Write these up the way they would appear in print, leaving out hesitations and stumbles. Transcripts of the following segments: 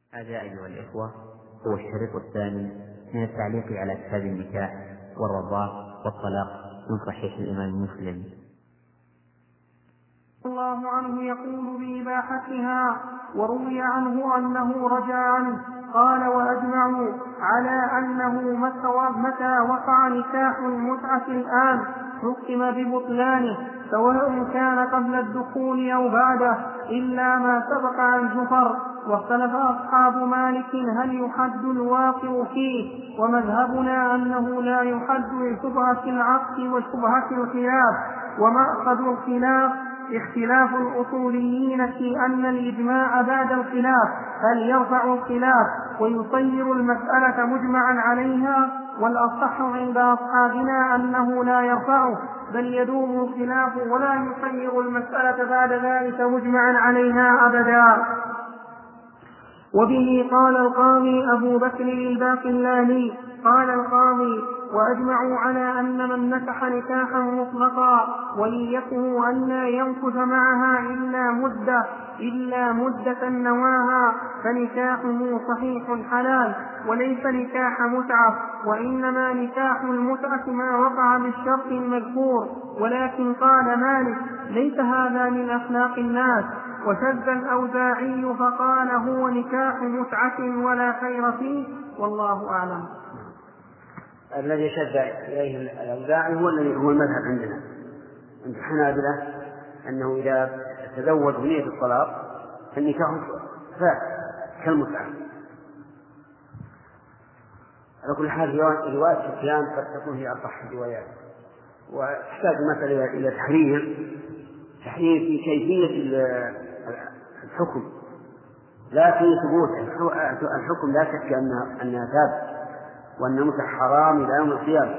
هذا أيها الإخوة هو الشريط الثاني من التعليق على كتاب النكاح والرضاع والطلاق من صحيح الإمام مسلم. الله عنه يقول بإباحتها، وروي عنه أنه رجع عنه قال: وأجمعوا على أنه متى وقع نكاح المتعة الآن حكم ببطلانه، سواء كان قبل الدخول أو بعده، إلا ما سبق عن جفر. واختلف أصحاب مالك هل يحد الواقع فيه، ومذهبنا أنه لا يحد لشبهة العقد وشبهة الخلاف. ومأخذ الخلاف اختلاف الأصوليين في أن الإجماع بعد الخلاف هل يرفع الخلاف ويصير المسألة مجمعا عليها، والأصح عند أصحابنا أنه لا يرفعه بل يدوم الخلاف ولا يصير المسألة بعد ذلك مجمعا عليها أبدا. وبه قال القاضي أبو بكر الباقلاني قال القاضي: وأجمعوا على أن من نكح نكاحا مطلقا وليته أن لا ينكث معها إلا مدة نواها فنكاحه صحيح حلال، وليس نكاح متعة، وإنما نكاح المتعة ما وقع بالشرط المذكور. ولكن قال مالك: ليس هذا من أخلاق الناس. وشذ الأوزاعي فقال: هو نكاح متعة ولا خير فيه، والله أعلم. الذي شذ إليه الأوزاعي هو المذهب عندنا عند الحنابلة، أنه إذا تزوج بنية الطلاق فالنكاح فاسد كالمتعة. على كل حال رواية سفيان قد تكون هي أصح الروايات، وتحتاج المسألة إلى تحرير في كيفية الحكم، لا في ثبوت الحكم. لا شك أنها ثابت وأن المتعة حرام إلى يوم القيامة،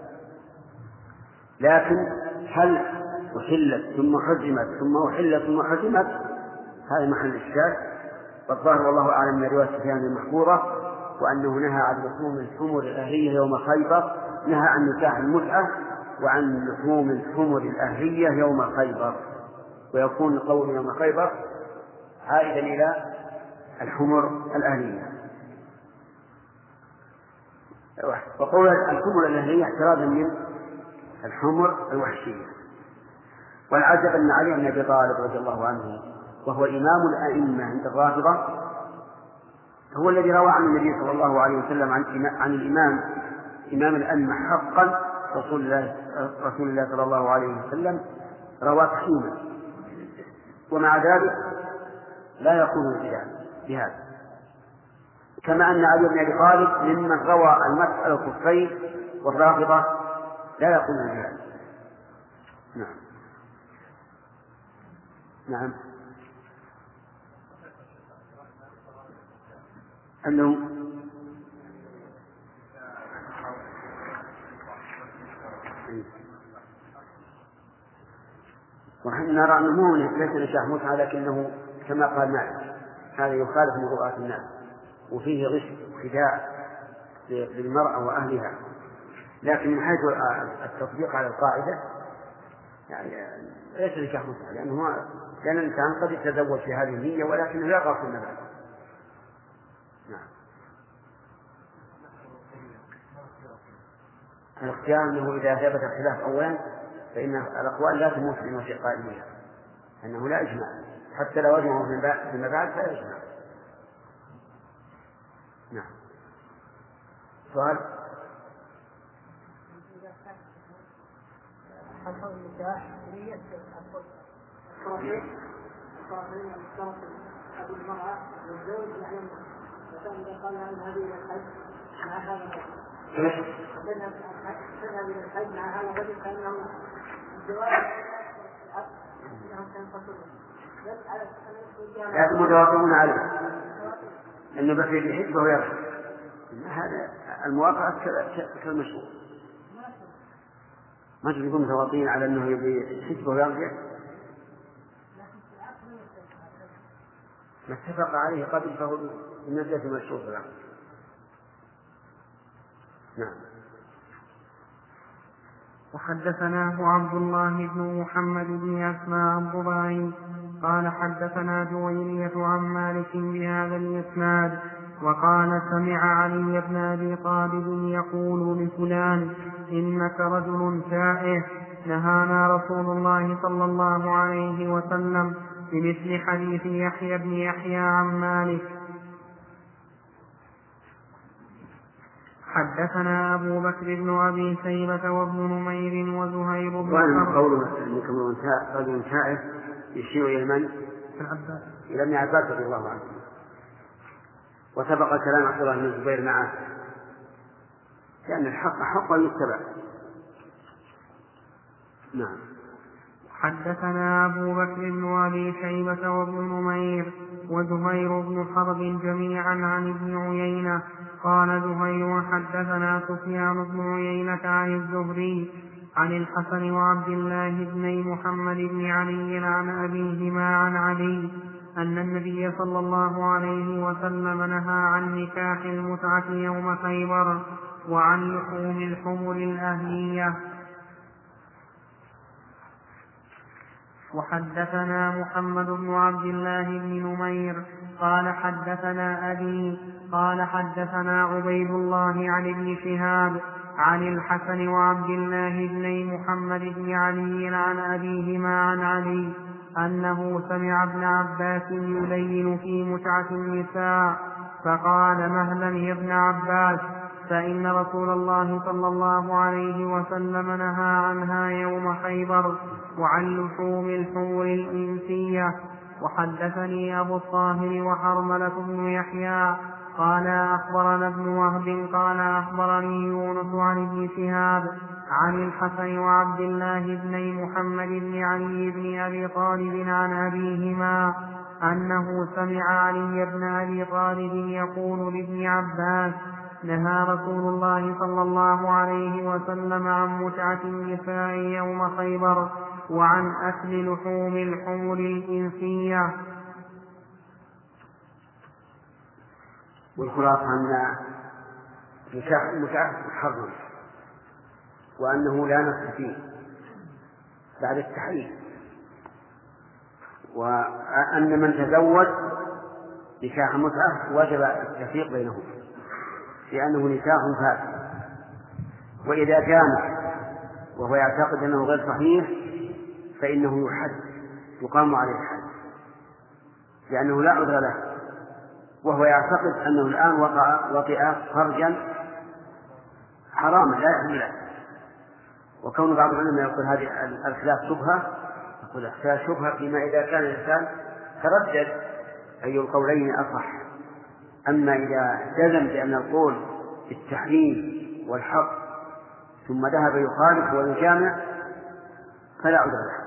لكن هل أحلت ثم حرمت ثم أحلت ثم حرمت؟ هذا محل الشك. والظاهر والله أعلم من رواية سفيان المحفوظة، وأنه نهى عن لحوم الحمر الأهلية يوم خيبر، نهى عن نكاح المتعة وعن لحوم الحمر الأهلية يوم خيبر، ويكون قول يوم خيبر عائدا إلى الحمر الأهلية. وقول الحمر الأهلية احترازا من الحمر الوحشية. والعجب أن علي بن أبي طالب رضي الله عنه، وهو إمام الأئمة عند الرافضة، هو الذي روى عن النبي صلى الله عليه وسلم عن إمام الأئمة حقا رسول الله صلى الله عليه وسلم روى تحريما، ومع ذلك لا يقول بهذا. كما أن علي بن أبي طالب ممن روى المسح على الخفين، والرافضة لا يقولون بهذا. نعم. أنه ونحن نرى أنه ليس نكاح متعة، لكنه كما قال مالك هذا يخالف مروءات الناس، وفيه غش وخداع للمرأة وأهلها. لكن من حيث التطبيق على القاعدة يعني ليس نكاح متعة، لأن الإنسان قد يتزوج في هذه النية ولكنه لا يغرق النبات. نعم. الاختيار أنه إذا ثبت الخلاف أولا فإن الأقوال لا تموت بما في قائلها، أنه لا إجماع، حتى لو أجمعوا في المبعث فلا إجماع. نعم. سؤال. لكن متوافقون عليه أنه بقي بحجبه ويرجع. هذا الموافقة كالمشروع، ما تكون متواطئين على أنه يبي حجبه ويرجع، ما اتفق عليه قبل فهو بمنزلة المشروع. نعم. وحدثناه عبد الله بن محمد بن أسماء الضباعي قال حدثنا جويرية عن مالك بهذا الإسناد وقال سمع علي بن أبي طالب يقول لفلان إنك رجل تائه نهانا رسول الله صلى الله عليه وسلم بمثل حديث يحيى بن يحيى عن مالك. حدثنا أبو بكر بن أبي شيبة وابن نمير وزهير بن حرب. قوله أنكم رجل تائه يشير إلى من؟ إلى ابن عباس رضي الله عنه. وسبق كلام عبد الله بن الزبير معه لأن الحق حق يتبع. نعم. حدثنا أبو بكر بن أبي شيبة وابن نمير وزهير بن حرب جميعا عن ابن عيينة قال زهير حدثنا سفيان بن عيينة عن الزهري عن الحسن وعبد الله بن محمد بن علي عن أبيهما عن علي أن النبي صلى الله عليه وسلم نهى عن نكاح المتعة يوم خيبر وعن لحوم الحمر الأهلية. وحدثنا محمد بن عبد الله بن نمير قال حدثنا أبي قال حدثنا عبيد الله عن ابن شهاب عن الحسن وعبد الله بن محمد بن علي عن أبيهما عن علي أنه سمع ابن عباس يلين في متعة النساء فقال مهلا يا ابن عباس فإن رسول الله صلى الله عليه وسلم نهى عنها يوم خيبر وعن لحوم الحور الإنسية. وحدثني أبو الطاهر وحرملة بن يحيى قال أخبرنا ابن وهب قال أخبرني يونس عن ابن شهاب عن الحسن وعبد الله بن محمد بن علي بن أبي طالب عن أبيهما أنه سمع علي بن أبي طالب يقول لابن عباس نهى رسول الله صلى الله عليه وسلم عن متعة النساء يوم خيبر وعن أكل لحوم الحمر الإنسية. والخلاصة أن المتعة محرم وأنه لا نص فيه بعد التحريم وأن من تزوج نكاح متعة وجب التفريق بينهم لأنه نكاح فاسد. وإذا كان وهو يعتقد أنه غير صحيح فإنه يحد يقام عليه الحد لأنه لا عذر له وهو يعتقد أنه الآن وطئ فرجا حراما لا يحل له. وكون بعض العلماء يقول هذه الخلاف شبهة يقول الخلاف شبهة فيما إذا كان الإنسان تردد أي القولين أصح. أما إذا جزم بأن القول بالتحريم والحق ثم ذهب يخالف ويجامع فلا عذر له.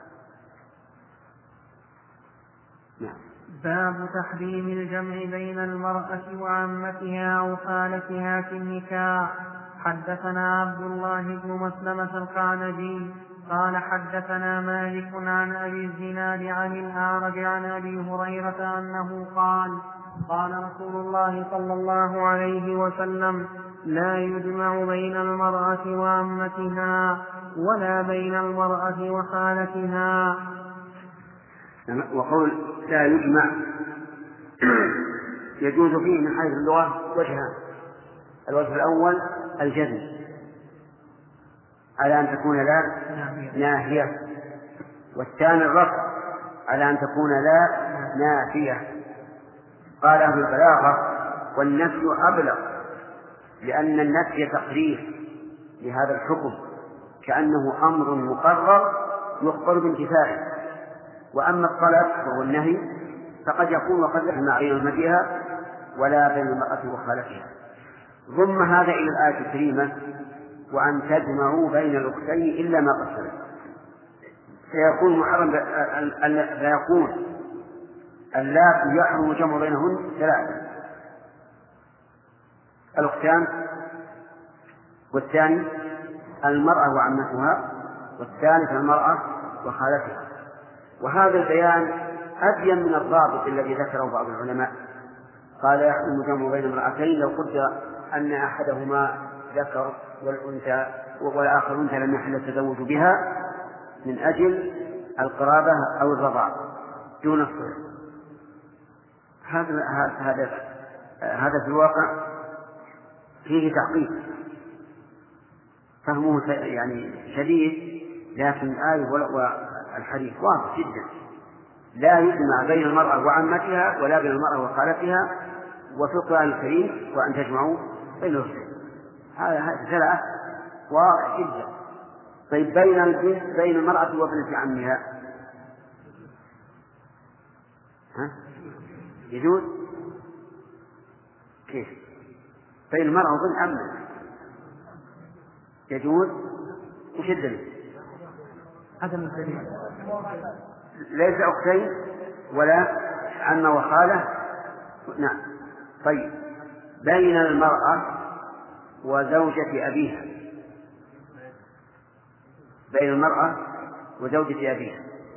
نعم. باب تحريم الجمع بين المرأة وعمتها أو خالتها في النكاح. حدثنا عبد الله بن مسلمة القعنبي قال حدثنا مالك عن أبي الزناد عن الأعرج عن أبي هريرة أنه قال قال رسول الله صلى الله عليه وسلم لا يجمع بين المرأة وعمتها ولا بين المرأة وخالتها. وقول لا يجمع يجوز فيه من حيث اللغة وجهان. الوجه الأول الجزم على أن تكون لا ناهية والثاني الرفع على أن تكون لا نافية. قال أهل البلاغة والنفي أبلغ لأن النفي تقرير لهذا الحكم كأنه أمر مقرر يخبر بانتفاعه. وأما الطلب وهو النهي فقد يكون وقد لا مع عمتها ولا بين المرأة وخالتها. ضم هذا إلى الآية الكريمة وأن تجمعوا بين الأختين إلا ما قد سلف فيكون محرم فيكون اللاتي يحرم الجمع بينهن ثلاثة الأختان والثاني المرأة وعمتها والثالث المرأة وخالتها. وهذا البيان أبين من الضابط الذي ذكره بعض العلماء قال يحرم الجمع بين امرأتين لو قدر أن أحدهما ذكر والآخر أنثى لم يحل التزوج بها من أجل القرابة أو الرضاعة دون الصلح. هذا في الواقع فيه تحقيق، فهمه يعني شديد، لكن الآية والحديث واضح جدا، لا يجمع بين المرأة وعمتها ولا بين المرأة وخالتها، وفي القرآن الكريم وأن تجمعوا بين الأختين. هذا ثلاث واضح جدا. طيب بين المرأة وابنة عمها يجوز؟ كيف؟ بين المرأة وابن عمها يجوز؟ وش الدليل؟ عدم الدليل. ليس أختين ولا عم وخالة. نعم. طيب بين المرأة وزوجة أبيها، بين المرأة وزوجة أبيها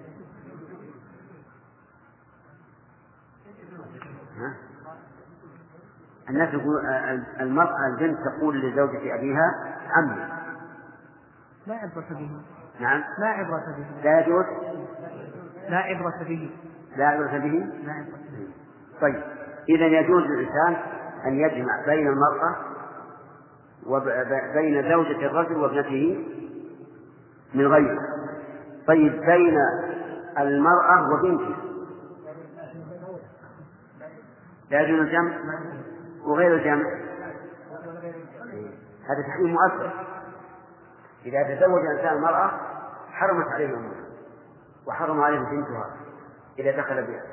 الناس يقول المرأة البنت تقول لزوجة أبيها عمي. لا عبرة به. نعم. لا عبرة به. لا يجوز. لا عبرة به. لا عبرة به. لا عبرة به. طيب إذا يجوز للإنسان أن يجمع بين المرأة وبين زوجة الرجل وابنته من غيره. طيب بين المرأة وبنته لا يجوز الجمع وغير الجمع. هذا تحريم مؤثر. إذا تزوج الإنسان المرأة حرمت عليه أمه وحرم عليه بنتها إذا دخل بها.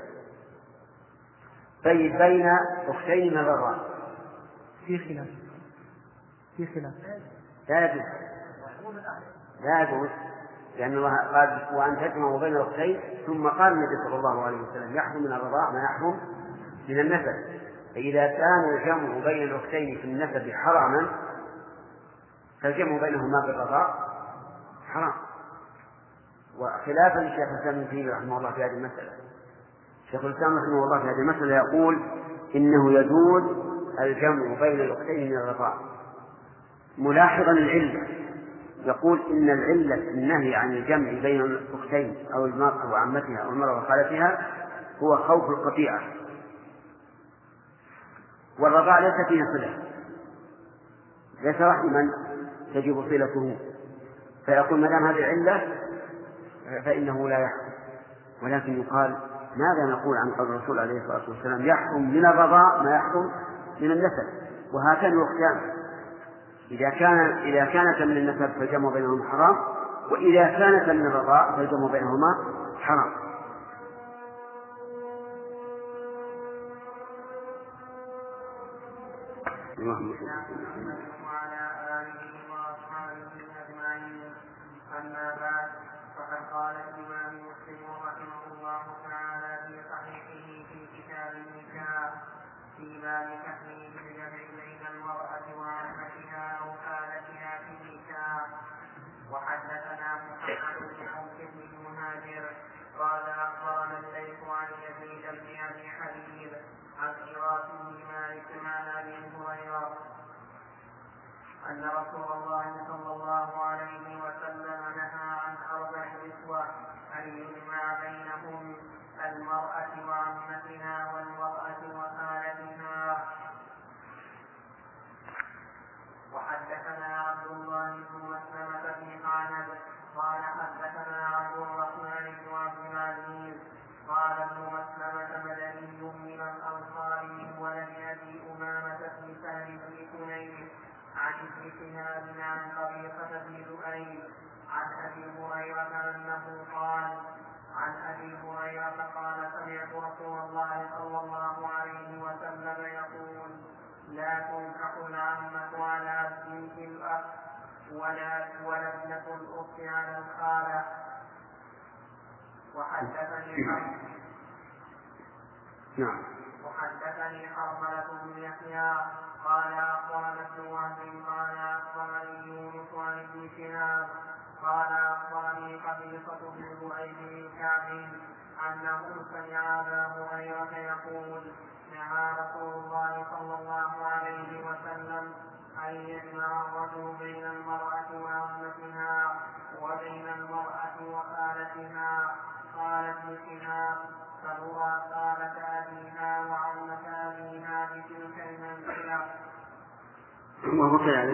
طيب بين أختين من الرضاعة في خلاف لا يجوز. لا يجوز، لأن الله قال وأن تجمعوا بين الأختين، ثم قال النبي صلى الله عليه وسلم يحرم من الرضاعة ما يحرم من النسب. فإذا كان الجمع بين الأختين في النسب حراما فالجمع بينهما بالرضاع حرام. وخلافا للشيخ الإسلام ابن تيمية رحمه الله في هذه المسألة، الشيخ الإسلام رحمه الله في هذه المسألة يقول إنه يجوز الجمع بين الأختين من الرضاع، ملاحظا العلة. يقول إن العلة في النهي عن الجمع بين الأختين أو المرأة وعمتها أو المرأة وخالتها هو خوف القطيعة، والرضاع ليس فيه صلة، ليس رحما تجب صلته، فيقول ما دام هذه علة فإنه لا يحرم. ولكن يقال ماذا نقول عن قول الرسول عليه الصلاة والسلام يحرم من الرضاع ما يحرم من النسب؟ وهاتان الأختان إذا كانت من النسب فالجمع بينهما حرام، وإذا كانت من الرضاع فالجمع بينهما حرام. أما بعد، فقد قال الإمام مسلم رحمه الله تعالى في صحيحه في كتاب النكاح في باب تحريم الجمع بين المرأة وعمتها أو خالتها في النكاح. وحدثنا محمد بن عبد بن المهاجر قال أخبرنا الليث عن يزيد بن أبي حبيب عن إراس بن مالك عن أبي هريرة أن رسول الله صلى الله عليه وسلم نهى عن 4 نسوة أن يجمع بينهم المرأة وعمتها والمرأة وخالتها. وحدثنا عبد الله بن مسلمة بن قعنب قال حدثنا عبد الرحمن بن عبد العزيز قال ابن مسلمة مدني من الأنصار من ولد أبي أمامة بن سهل بن حنين عن ابن شهاب عن طريقة بن لؤي عن أبي هريرة أنه قال سمعت رسول الله صلى الله عليه وسلم يقول لا تنكح العمة على بنت الأخ ولا ابنة الأخت على الخالة. وحدثني حرملة بن يحيى قال أخبرنا ابن وهب قال أخبرني يونس عن ابن شهاب قال أخبرني قبيصة بن لؤي بن كعب أنه سمع أبا هريرة يقول نهى رسول الله صلى الله عليه وسلم أن يجمع الرجل بين المرأة وعمتها وبين المرأة وخالتها. قال ابن شهاب وهو كذلك.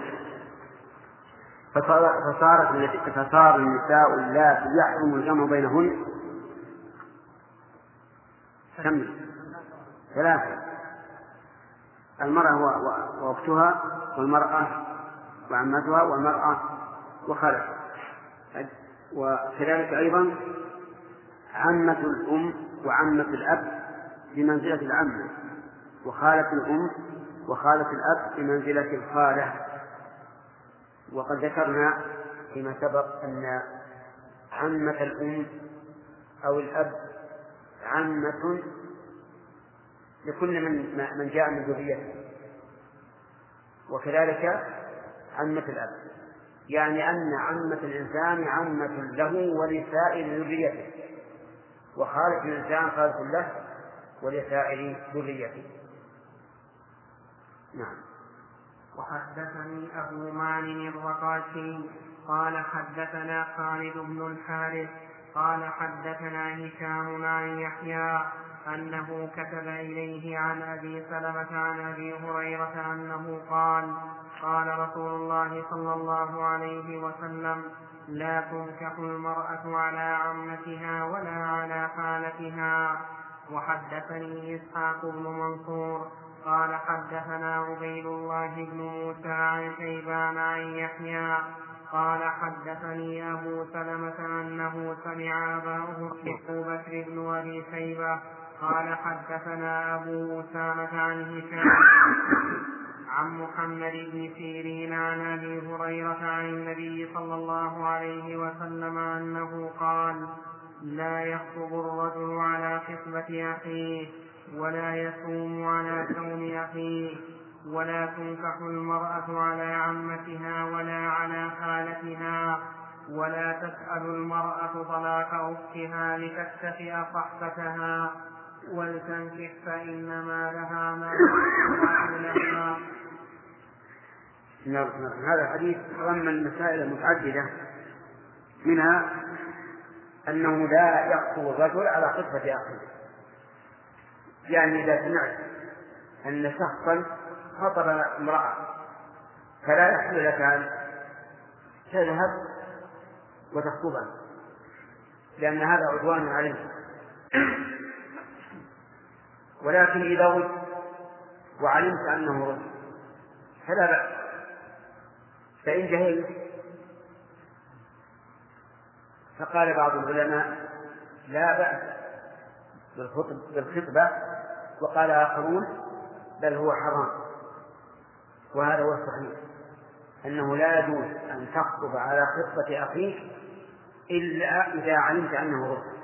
فصار النساء اللاتي يحرم الجمع بينهن كم؟ 3: المرأة وأختها، والمرأة وعمتها، والمرأة وخالتها. وكذلك أيضا عمة الأم وعمة الأب بمنزلة العمة، وخالة الأم وخالة الأب بمنزلة الخالة. وقد ذكرنا فيما سبق أن عمة الأم أو الأب عمة لكل من جاء من ذريته، وكذلك عمة الأب، يعني أن عمة الإنسان عمة له ولسائر ذريته، وخالة الإنسان خالة له ولسائر ذريته. نعم. وحدثني أبو معن الرقاشي قال حدثنا خالد بن الحارث قال حدثنا هشام عن يحيى أنه كتب إليه عن أبي سلمة عن أبي هريرة أنه قال: قال رسول الله صلى الله عليه وسلم: لا تنكح المرأة على عمتها ولا على خالتها. وحدثني إسحاق بن منصور قال حدثنا عبيد الله بن موسى عن شيبان عن يحيى قال حدثني أبو سلمة أنه سمع أبا بكر بن أبي شيبة قال حدثنا أبو أسامة عن هشام عن محمد بن سيرين عن أبي هريرة عن النبي صلى الله عليه وسلم أنه قال: لا يخطب الرجل على خطبة أخيه ولا يصوم على صوم أخيه ولا تنكح المرأة على عمتها ولا على خالتها ولا تسأل المرأة طلاق أختها لتكتفئ صحبتها ولتنكح فإنما لها ما لها. هذا الحديث ضمن مسائل متعددة، منها أنه لا يخطب الرجل على خطبة أخيه، يعني إذا سمعت أن شخصا خطب امرأة فلا يحل لك أن تذهب وتخطبها، لأن هذا عدوان عليه. ولكن إذا وجد وعلمت أنه رجل فلا بأس، فإن جهلت فقال بعض العلماء لا بأس بالخطبة، وقال آخرون بل هو حرام. وهذا هو الصحيح، أنه لا يجوز أن تخطب على خطبة أخيك إلا إذا علمت أنه رجل،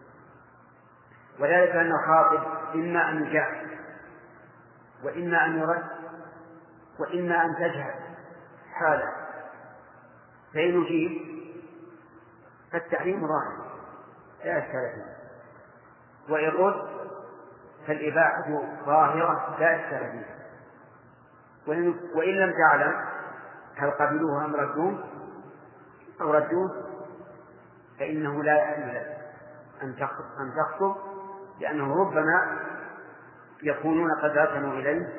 وذلك أن الخاطب إما أن يجاهد وإما أن يرد وإما أن تجهل حاله، فإن يجيب فالتحريم ظاهر لا إشكال فيه، وإن رد فالإباحة ظاهرة لا إشكال فيها. وإن لم تعلم هل قبلوه أم ردوه أو ردوه فإنه لا يحل لك أن تخطب، لأنه ربما يكونون قد ركنوا إليه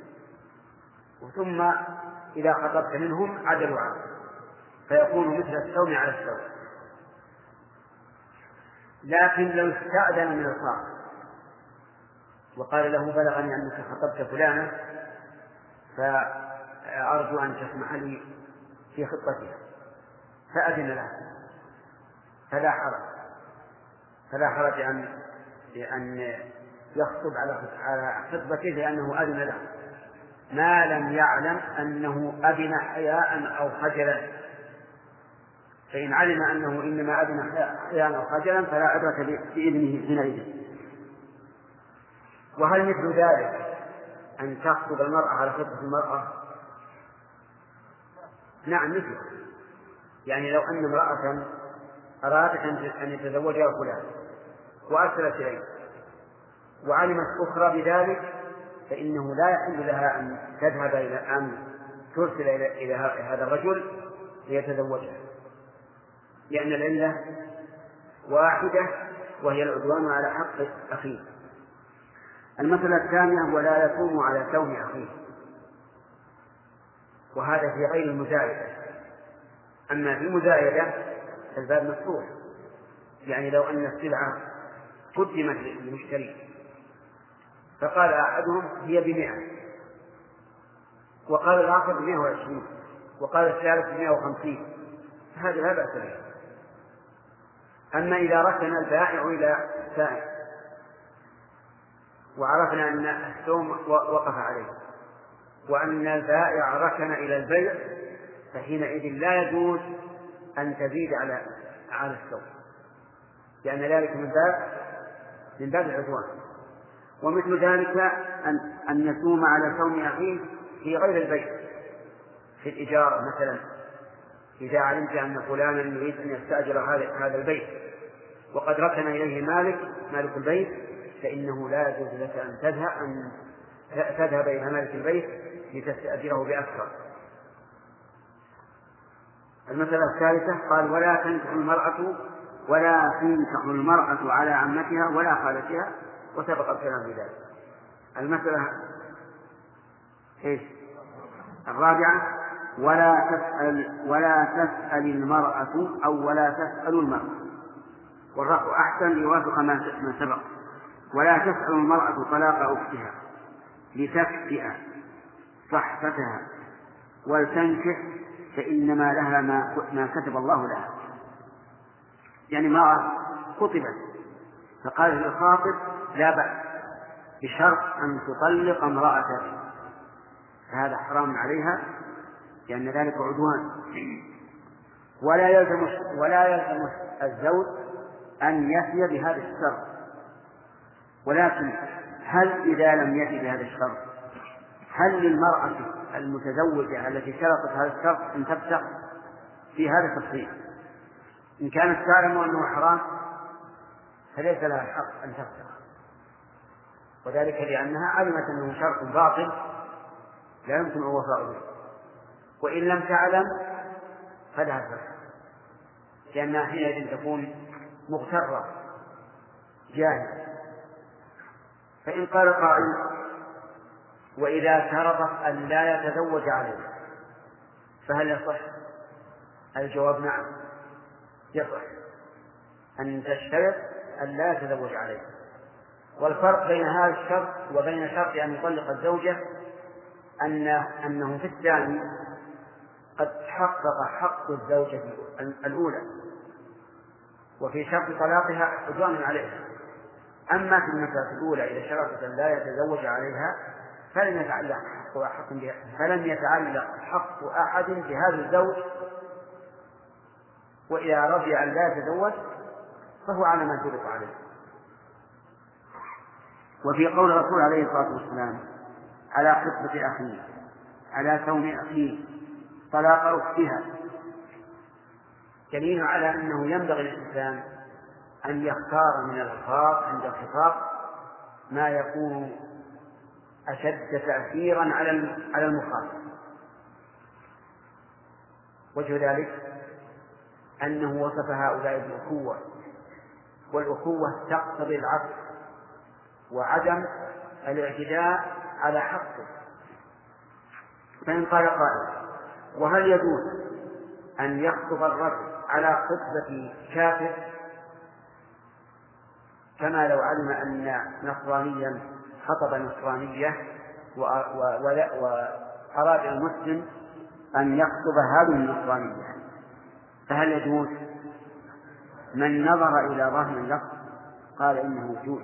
ثم إذا خطبت منهم عدلوا عنه فيكون مثل الثوم على الثوم. لكن لو استأذن من الخاطب وقال له بلغني أنك خطبت فلانة فأرجو أن تسمح لي في خطبتها، فأذن له فلا حرج أن يخطب على خطبته لأنه أذن له، ما لم يعلم أنه أذن حياء أو خجلا. فإن علم أنه إنما أذن حياء أو خجلا فلا عبرة بإذنه حينئذ. وهل مثل ذلك أن تخطب المرأة على خطبة المرأة؟ نعم مثله، يعني لو أن امرأة أرادت أن يتزوجها فلان وأرسلت إليه وعلمت أخرى بذلك فإنه لا يحل لها أن تذهب أن ترسل إلى هذا الرجل ليتزوجها، لأن العلة واحدة وهي العدوان على حق أخيه. المسألة الثانية: ولا يصوم على صوم أخيه. وهذا في غير المزايدة. أما في المزايدة الباب مفتوح، يعني لو أن السلعة قدمت للمشتري فقال أحدهم هي ب100 وقال الآخر ب120 وقال الثالث ب150، هذا لا بأس به. أما إذا ركن البائع إلى السائل وعرفنا أن السوم وقف عليه وأن البائع ركن إلى البيع، فحينئذ لا يجوز أن تزيد على السوم، لأن ذلك من باب العدوان. ومثل ذلك أن يسوم على سوم أخيه في غير البيع، في الإجارة مثلا، إذا علمت أن فلانا يريد أن يستأجر هذا البيت وقد ركن إليه مالك البيت، فإنه لا يجوز لك أن تذهب إلى مالك البيت لتستأجره بأكثر. المسألة الثالثة قال ولا تنكح المرأة على عمتها ولا خالتها، وسبق الكلام بذلك. المسألة الرابعة ولا تسأل المرأة أو ولا تسأل المرأة، والرفع أحسن يوافق ما سبق. ولا تسأل المرأة طلاق أختها لتكفئ صحفتها ولتنكح، فإنما لها ما كتب الله لها. يعني امرأة خطبت فقال للخاطب لا بأس بشرط أن تطلق امرأته، فهذا حرام عليها لأن ذلك عدوان. ولا يلزم الزوج أن يفي بهذا الشرط، ولكن هل إذا لم يفي بهذا الشرط هل للمرأة المتزوجة التي شرطت هذا الشرط أن تفسخ؟ في هذا تفصيل. إن كانت تعلم أنه حرام فليس لها الحق أن تفسخ، وذلك لأنها علمت أنه شرط باطل لا يمكن الوفاء به. وإن لم تعلم فلها الفسخ، لأنها حينئذ تكون مغترة جاهلة. فإن قال قائل وإذا شرطت أن لا يتزوج عليه فهل يصح؟ الجواب نعم يصح أن تشترط أن لا يتزوج عليه. والفرق بين هذا الشرط وبين شرط أن يطلق الزوجة أنه في الثاني قد تحقق حق الزوجة الأولى، وفي شرط طلاقها عدوان عليها. أما في المسألة الأولى إذا شرطت أن لا يتزوج عليها فلم يتعلق حق أحد بهذا الزوج، وإذا رضي أن لا يتزوج فهو على ما شرط عليه. وفي قول الرسول عليه الصلاة والسلام على خطبة أخيه على سوم أخيه طلاق أختها دليل على أنه ينبغي للإنسان أن يختار من الألفاظ عند الخطاب ما يكون أشد تأثيرا على المخاطب. وجه ذلك أنه وصف هؤلاء بالأخوة، والأخوة تقتضي العطف وعدم الاعتداء على حقه. فإن قال قائل وهل يجوز أن يخطب الرجل على خطبة كافر كما لو علم أن نصرانيا خطب نصرانية وأراد المسلم أن يخطب هذه النصرانية، فهل يجوز؟ من نظر إلى ظاهر اللفظ قال إنه يجوز،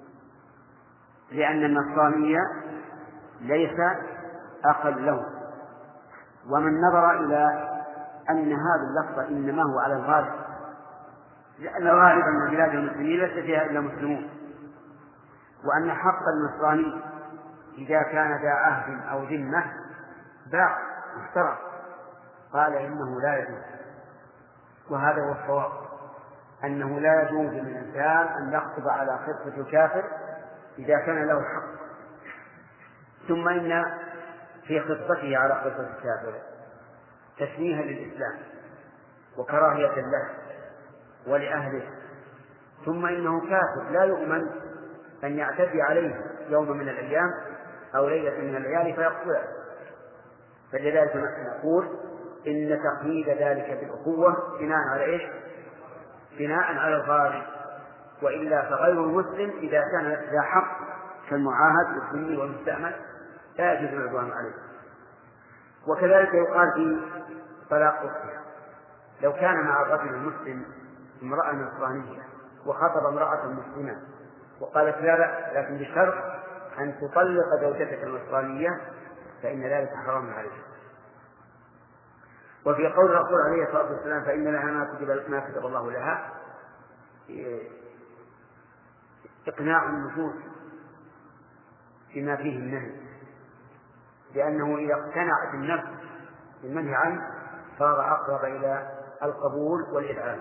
لأن النصرانية ليس أخا له. ومن نظر إلى أن هذا اللفظ إنما هو على الغالب، لأن غالبا من بلاد المسلمين ليس فيها إلا مسلمون، وأن حق النصراني إذا كان ذا عهد أو ذمة باع محترم، قال إنه لا يجوز. وهذا هو الصواب، أنه لا يجوز للإنسان أن يخطب على خطبة الكافر إذا كان له حق. ثم إن في خطبته على خطبة الكافر تشويها للإسلام وكراهية له ولأهله، ثم إنه كافر لا يؤمن أن يعتدي عليه يوم من الأيام أو ليلة من الليالي فيقتله. فلذلك نقول إن تقييد ذلك بالأخوة بناء على إيش؟ بناء على الغالب، وإلا فغير المسلم إذا كان ذا حق كالمعاهد والذمي والمستأمن لا يجوز العدوان عليه. وكذلك يقال في طلاق أختها، لو كان مع الرجل المسلم امرأة نصرانية وخطب امرأة مسلمة وقالت لا بأس لكن بشرط أن تطلق زوجتك النصرانية فإن ذلك حرام عليه. وفي قول الرسول عليه الصلاة والسلام فإن لها ما كتب الله لها إقناع النفوس بما فيه النهي، لأنه إذا اقتنعت النفس بالمنهي عنه صار أقرب إلى القبول والإذعان.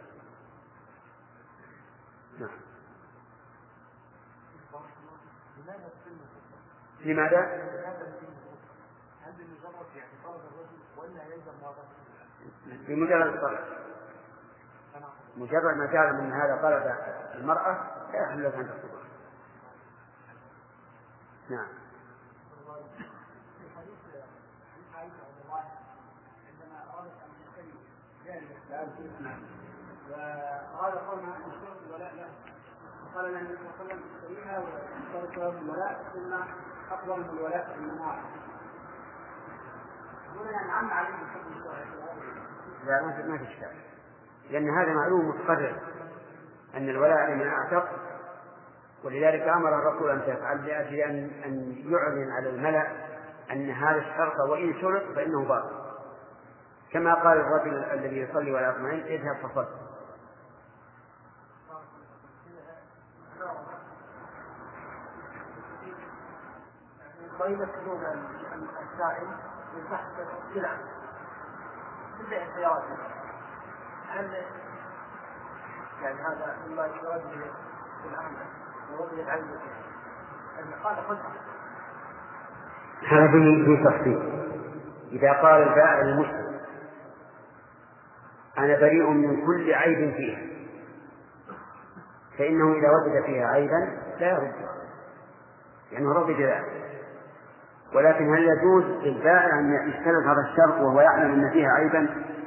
لماذا؟ بمجرد الطلب، مجرد ما تعلم أن هذا طلب المرأة لا يحل لك أن تخطبها. نعم. وقال قولنا أن الشرط الولاء له، قال النبي صلى الله عليه وسلم سميها وشرط الولاء ثم أفضل من الولاء من النار. هنا نعم عليه الحكم الشرعي. لا ما في إشكال، لأن هذا معلوم متقرر أن الولاء لمن أعتق، ولذلك أمر الرسول أن تفعل لأجل أن يعلن على الملأ أن هذا الشرط وإن شرط فإنه باطل، كما قال الرجل الذي يصلي ولا يطمئن اذهب فصل. طيب تكون السائل من تحت السلع تبدأ السيارات، هل يعني هذا مما يراد بالأمن ورد العلم قال خذها؟ هذا في تفصيل. إذا قال البائع المشتري أنا بريء من كل عيب فيها، فإنه إذا وجد فيها عيبا لا يردها لأنه رضي بذلك. ولكن هل يجوز للبائع أن يشترط هذا الشرط وهو يعلم أن فيها عيبا؟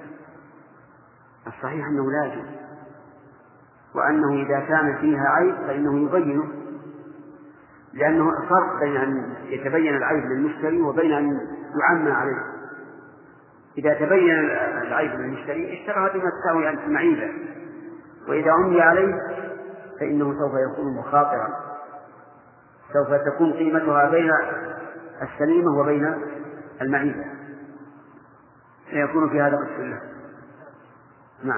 الصحيح أنه لا يجوز، وأنه إذا كان فيها عيب فإنه يبينه، لأنه فرق بين أن يتبين العيب للمشتري وبين أن يعمى عليه. إذا تبين العيب للمشتري اشترى بما تساوي المعيبة، وإذا عمي عليه فإنه سوف يكون مخاطرا، سوف تكون قيمتها بين السليمة وبين المعيبة، فيكون في هذا قسم الله. نعم.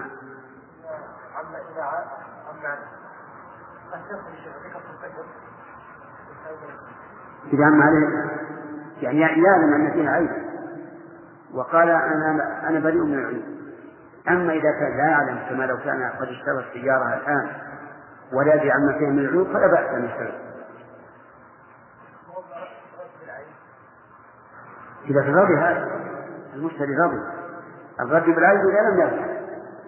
إذا عم عليه يعني يعلم أن فيها عيب وقال أنا بريء من العيب. أما إذا كان لا يعلم كما لو كان قد اشترى السيارة الآن ولا يدري عما فيها من العيوب فلا بأس أن يشتري. إذا تراضي هذا المشتري راضي، الرد بالعيب إذا لم يرضى.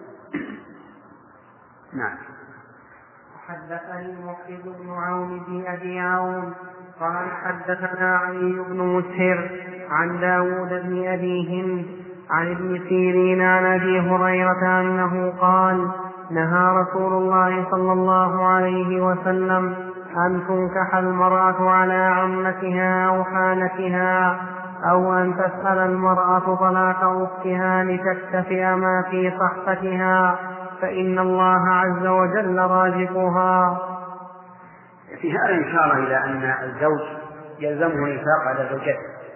نعم. حدثني محمد بن عون بن أبي عون قال حدثنا علي بن مسهر عن داود بن أبي هند عن ابن سيرين عن أبي هريرة أنه قال نهى رسول الله صلى الله عليه وسلم أن تنكح المرأة على عمتها أو خالتها، أو أن تسأل المرأة طلاق أختها لتكتفئ ما في صحفتها، فإن الله عز وجل رازقها. في هذا إشارة إلى أن الزوج يلزمه الإنفاق على زوجته،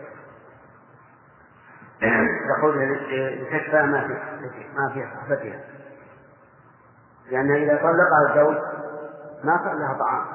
يقول لتكفى ما في صحفتها، لأن إذا طلقها الزوج ما صار لها طعام.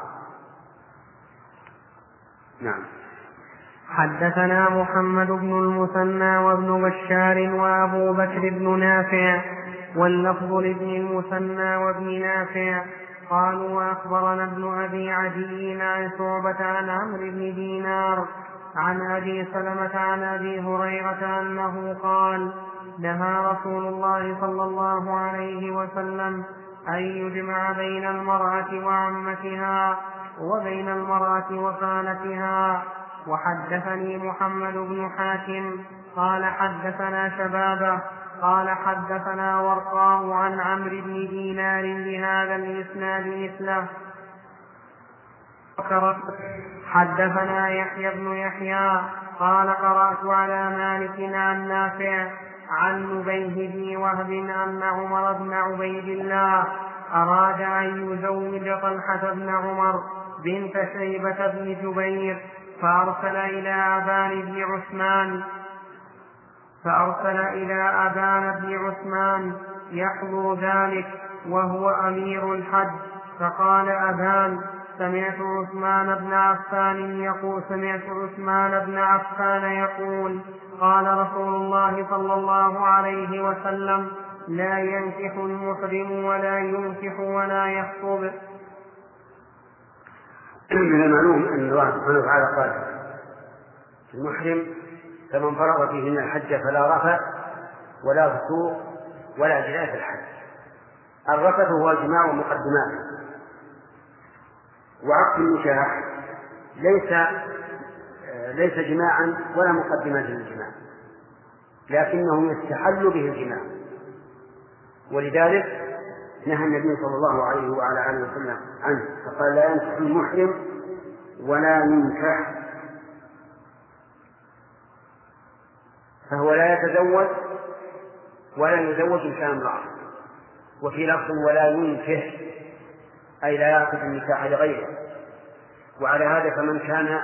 نعم. حدثنا محمد بن المثنى وابن بشار وأبو بكر بن نافع واللفظ لابن المثنى وابن نافع قالوا وأخبرنا ابن أبي عدي عن شعبة عن عمرو بن دينار عن أبي سلمة عن أبي هريرة أنه قال نهى رسول الله صلى الله عليه وسلم أن يجمع بين المرأة وعمتها وبين المرأة وخالتها. وحدثني محمد بن حاتم قال حدثنا شبابة قال حدثنا ورقاء عن عمرو بن دينار بهذا الإسناد مثله. حدثنا يحيى بن يحيى قال قرأت على مالك عن نافع عن نبيه بن وهب أن عمر بن عبيد الله أراد أن يزوج طلحة بن عمر بنت شيبة بن جبير فأرسل إلى أبان بن عثمان يحضر ذلك وهو أمير الحج. فقال أبان: سمعت عثمان بن عفان يقول قال رسول الله صلى الله عليه وسلم: لا ينكح المحرم ولا ينكح ولا يخطب. من المعلوم أن الله سبحانه وتعالى قال المحرم: فمن فرغ فيه من الحج فلا رفث ولا فسوق ولا جدال في الحج. الرفث هو الجماع ومقدماته، وعقد النكاح ليس جماعا ولا مقدمات للجماع، لكنه يستحل به الجماع، ولذلك نهى النبي صلى الله عليه وعلى آله وسلم عنه فقال: لا ينكح المحرم ولا ينكح، فهو لا يتزوج ولا يزوج إن كان امرأة. وفي لفظ: ولا ينكح، أي لا يعقد النكاح لغيره. وعلى هذا فمن كان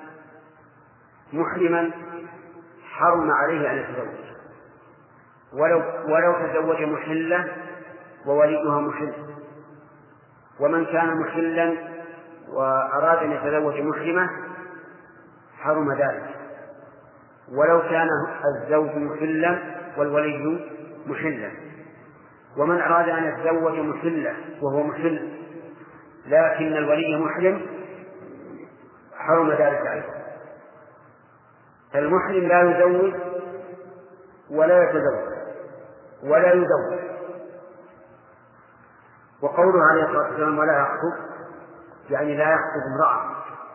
محرما حرم عليه أن يتزوج، ولو تزوج محلة ووليها محل. ومن كان محلا وأراد أن يتزوج محرمة حرم ذلك، ولو كان الزوج محلا والولي محلا. ومن أراد أن يتزوج محلة وهو محل لكن الولي محرم حرم ذلك أيضا. فالمحرم لا يزوج ولا يتزوج ولا يزوج. وقوله عليه الصلاة والسلام: ولا يخطب، يعني لا يخطب امرأة،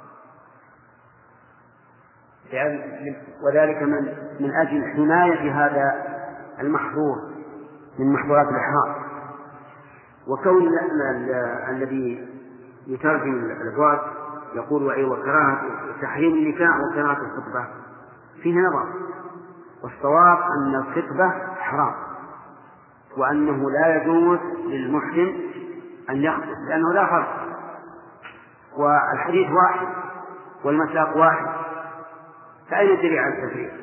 وذلك من أجل حماية هذا المحظور من محظورات الإحرام. وكون الذي يترجم الأبواب يقول: وكراهة تحريم النكاح وكراهة الخطبة، فيه نظر. والصواب أن الخطبة حرام، وأنه لا يجوز للمحرم أن يخطب، لأنه لا فرق، والحديث واحد والمساق واحد، فأين الدليل على التفريق؟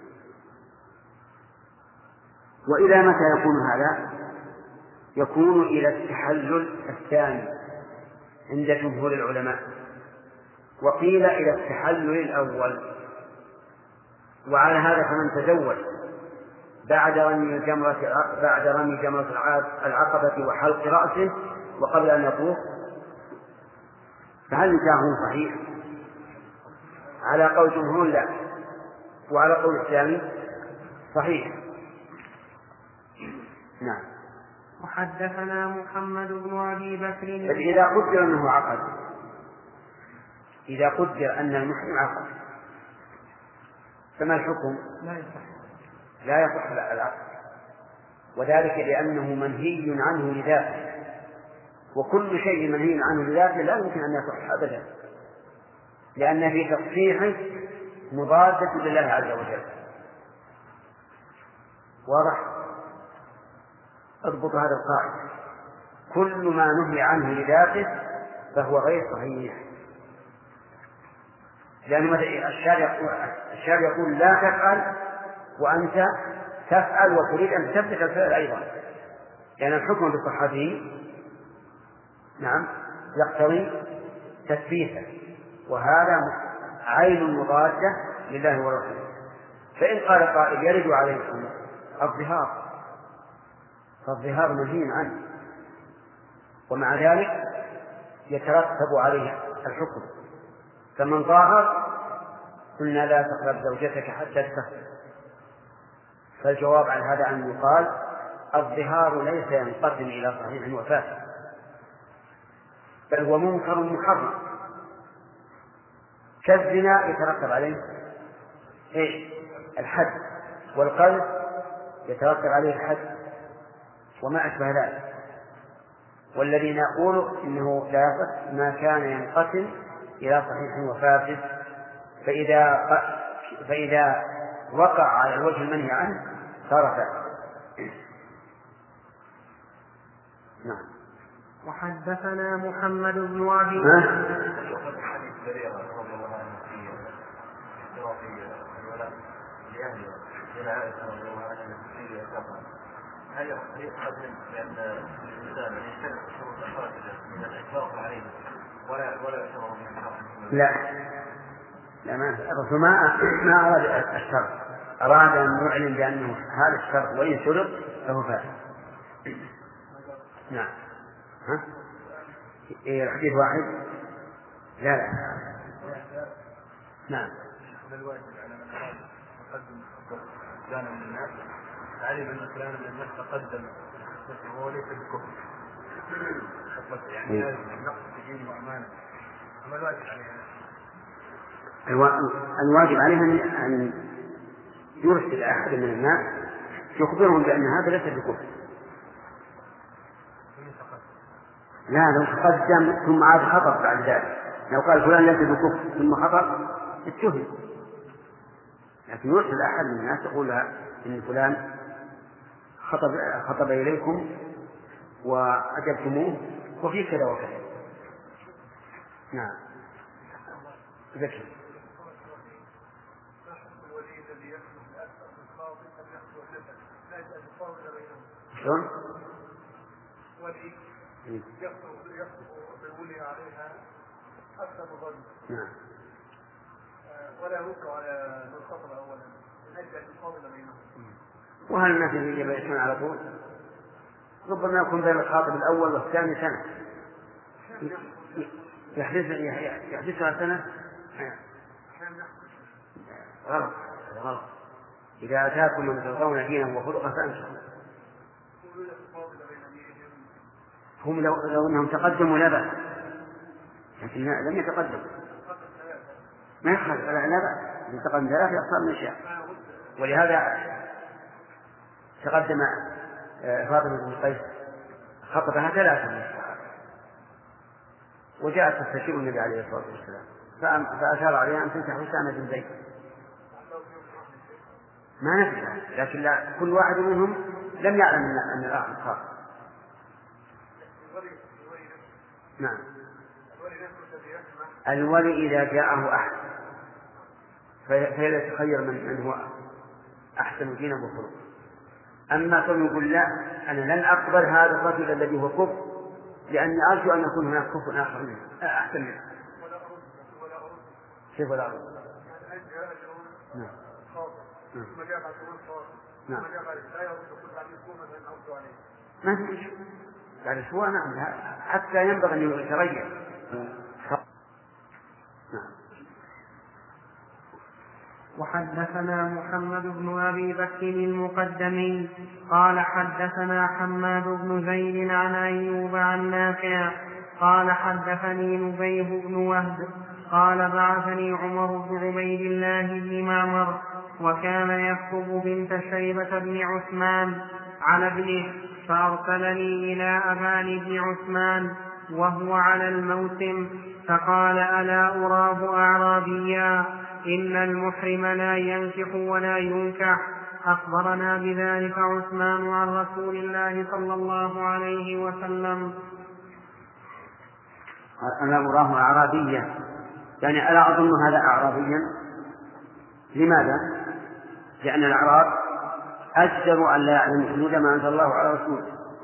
وإلى متى يكون هذا؟ يكون إلى التحلل الثاني عند جمهور العلماء، وقيل إلى التحلل الأول. وعلى هذا فمن تزوج بعد رمي جمرة العقبة وحلق رأسه وقبل أن يطوف فهل نكاحه صحيح؟ على قول جمهور لا، وعلى قول الثاني صحيح. نعم. وحدثنا محمد بن أبي بكر. إذا قدر أنه عقد، إذا قدر أن المحرم عقد فما الحكم؟ لا يصح العقد، وذلك لأنه منهي عنه لذاته، وكل شيء منهي عنه لذاته لا يمكن أن يصح أبدا، لأن في تصحيحه مضادة لله عز وجل. واضح؟ اضبط هذا القاعدة: كل ما نهي عنه لذاته فهو غير صحيح. لأن الشارع يقول: لا تفعل، وأنت تفعل وتريد أن تثبت الفعل أيضا، لأن الحكم بصحته نعم يقتضي تثبيته، وهذا عين مضادة لله ورسوله. فإن قال قائل: يرد عليكم الظهار، فالظهار منهي عنه، ومع ذلك يترتب عليه الحكم. فمن ظاهر قلنا: لا تقرب زوجتك حتى تستغفر. فالجواب على هذا أن يقال: الظهار ليس ينقسم إلى صحيح وفاسد، بل هو منكر محرم، كالزنا يترتب عليه الحد، والقذف يترتب عليه الحد وما أشبه ذلك. والذي نقول إنه لا يصح ما كان ينقسم إلى صحيح وفاسد، فإذا وقع على الوجه المنهي عنه صار فاسد. نعم. وحدثنا محمد بن أبي هل يؤخذ بأن الإنسان يشترط شروط الفاسدة من الإطلاق عليه ولا يعتبر من الحرام؟ لا ما الرسول ما أراد الشرط، أراد أن يعلن بأنه هذا الشرط وإن شرط فهو فاسد. نعم. ها؟ إيه الحديث واحد؟ لا. نعم. الواجب على من أراد يقدم فلان من الناس علم أن فلان من الناس تقدم وهو ليس بالكفر يعني هذا نقص في دين وأمانة. أما الواجب عليها الواجب عليها أن يرسل أحد من الناس يخبرهم بأن هذا ليس بكفر. لا لو تقدم ثم عاد خطأ بعد ذلك، لو قال فلان ليس بكفر ثم خطأ اتهم، لكن يرسل أحد من الناس يقول إن فلان خطب إليكم وأجبتموه وفي كذا وكذا. نعم. ذكر شلون؟ ولي يخطب بالولي عليها أكثر ظن. نعم. ولا يوقع على من خطب أولا من أجل أن يفاضل بينهم. وهل الناس يجب على طول؟ ربما يكون بين الخاطب الأول والثاني سنة، يحدثها سنة. غلط. إذا أتاكم من ترضون دينه وخلقه فأنشأوا. هم لو أنهم تقدموا لا بأس، لكن لم يتقدم ما يخرج لا بأس. إذا تقدم ثلاثة أقسام من شاء. ولهذا تقدم فاطمة بن قيس خطبها ثلاثة من الصحابة وجاءت تستشير النبي عليه الصلاة والسلام فأشار عليها أن تنكح أسامة بن زيد. ما نفسها، لكن كل واحد منهم لم يعلم أن الآخر خاطب. نعم. الولي إذا جاءه أحد فيتخير من هو أحسن دينا وخلقا. أما كون يقول لا أنا لن أقبل هذا الرجل الذي هو كفر لأني أرجو أن يكون هناك كفر آخر منه أحسن منه. كيف ولا أرجو؟ نعم. نعم. ما في شيء. يعني شو نعم حتى ينبغي أن يتغير. نعم. وحدثنا محمد بن أبي بكر المقدمي قال حدثنا حماد بن زيد عن أيوب عن نافع قال حدثني نبيه بن وهب قال بعثني عمر بن عبيد الله بن معمر وكان يخطب بنت شيبة بن عثمان على ابنه فأرسلني إلى أبان بن عثمان وهو على الموسم فقال ألا أراه أعرابيا إن المحرم لا ينكح ولا ينكح. أخبرنا بذلك عثمان عن رسول الله صلى الله عليه وسلم. ألا أراه أعرابيا يعني ألا أظن هذا أعرابيا. لماذا؟ لأن الأعراب أجدر أن لا يعلم حدود ما أنزل الله على رسوله.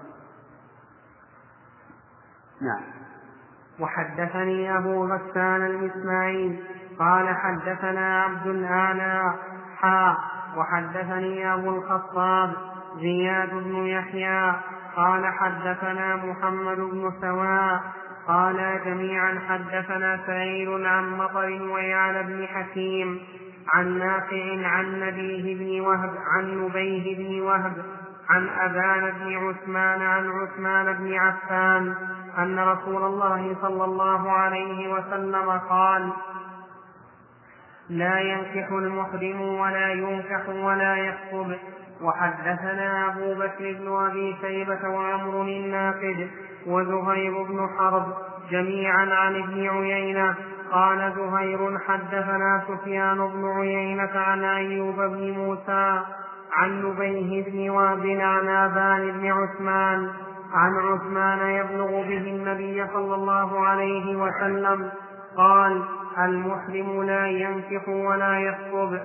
نعم. وحدثني أبو غسان الإسماعيلي قال حدثنا عبد الأعلى وحدثني أبو الخطاب زياد بن يحيى قال حدثنا محمد بن سواء قال جميعا حدثنا سعيد عن مطر ويعلى بن حكيم عن نافع عن نبيه بن وهب عن أبان بن عثمان عن عثمان بن عفان أن رسول الله صلى الله عليه وسلم قال لا ينكح المحرم ولا ينكح ولا يخطب. وحدثنا أبو بكر بن أبي شيبة وعمر الناقد وزهير بن حرب جميعا عن ابن عيينة قال زهير حدثنا سفيان بن عيينة عن أيوب بن موسى عن نبيه بن وهب عن آبان بن عثمان عن عثمان يبلغ به النبي صلى الله عليه وسلم قال المحرم لا ينكح ولا يخطب.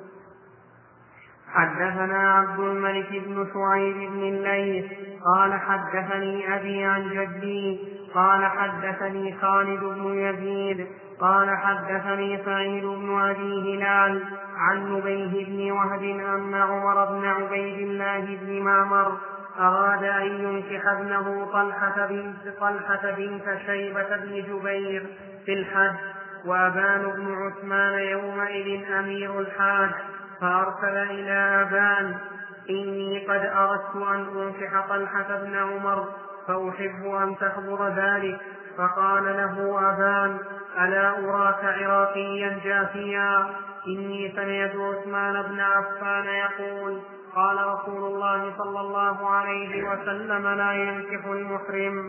حدثنا عبد الملك بن شعيب بن الليث قال حدثني أبي عن جدي قال حدثني خالد بن يزيد قال حدثني سعيد بن أبي هلال عن نبيه بن وهب أن عمر بن عبيد الله بن معمر أراد أن ينكح ابنه طلحة بنت شيبة بن جبير في الحج، وأبان بن عثمان يومئذ أمير الحاج، فأرسل إلى أبان إني قد أردت أن أنكح طلحة بن عمر فأحب أن تحضر ذلك. فقال له أبان ألا أراك عراقيا جافيا؟ إني سمعت عثمان بن عفان يقول قال رسول الله صلى الله عليه وسلم لا ينكح المحرم.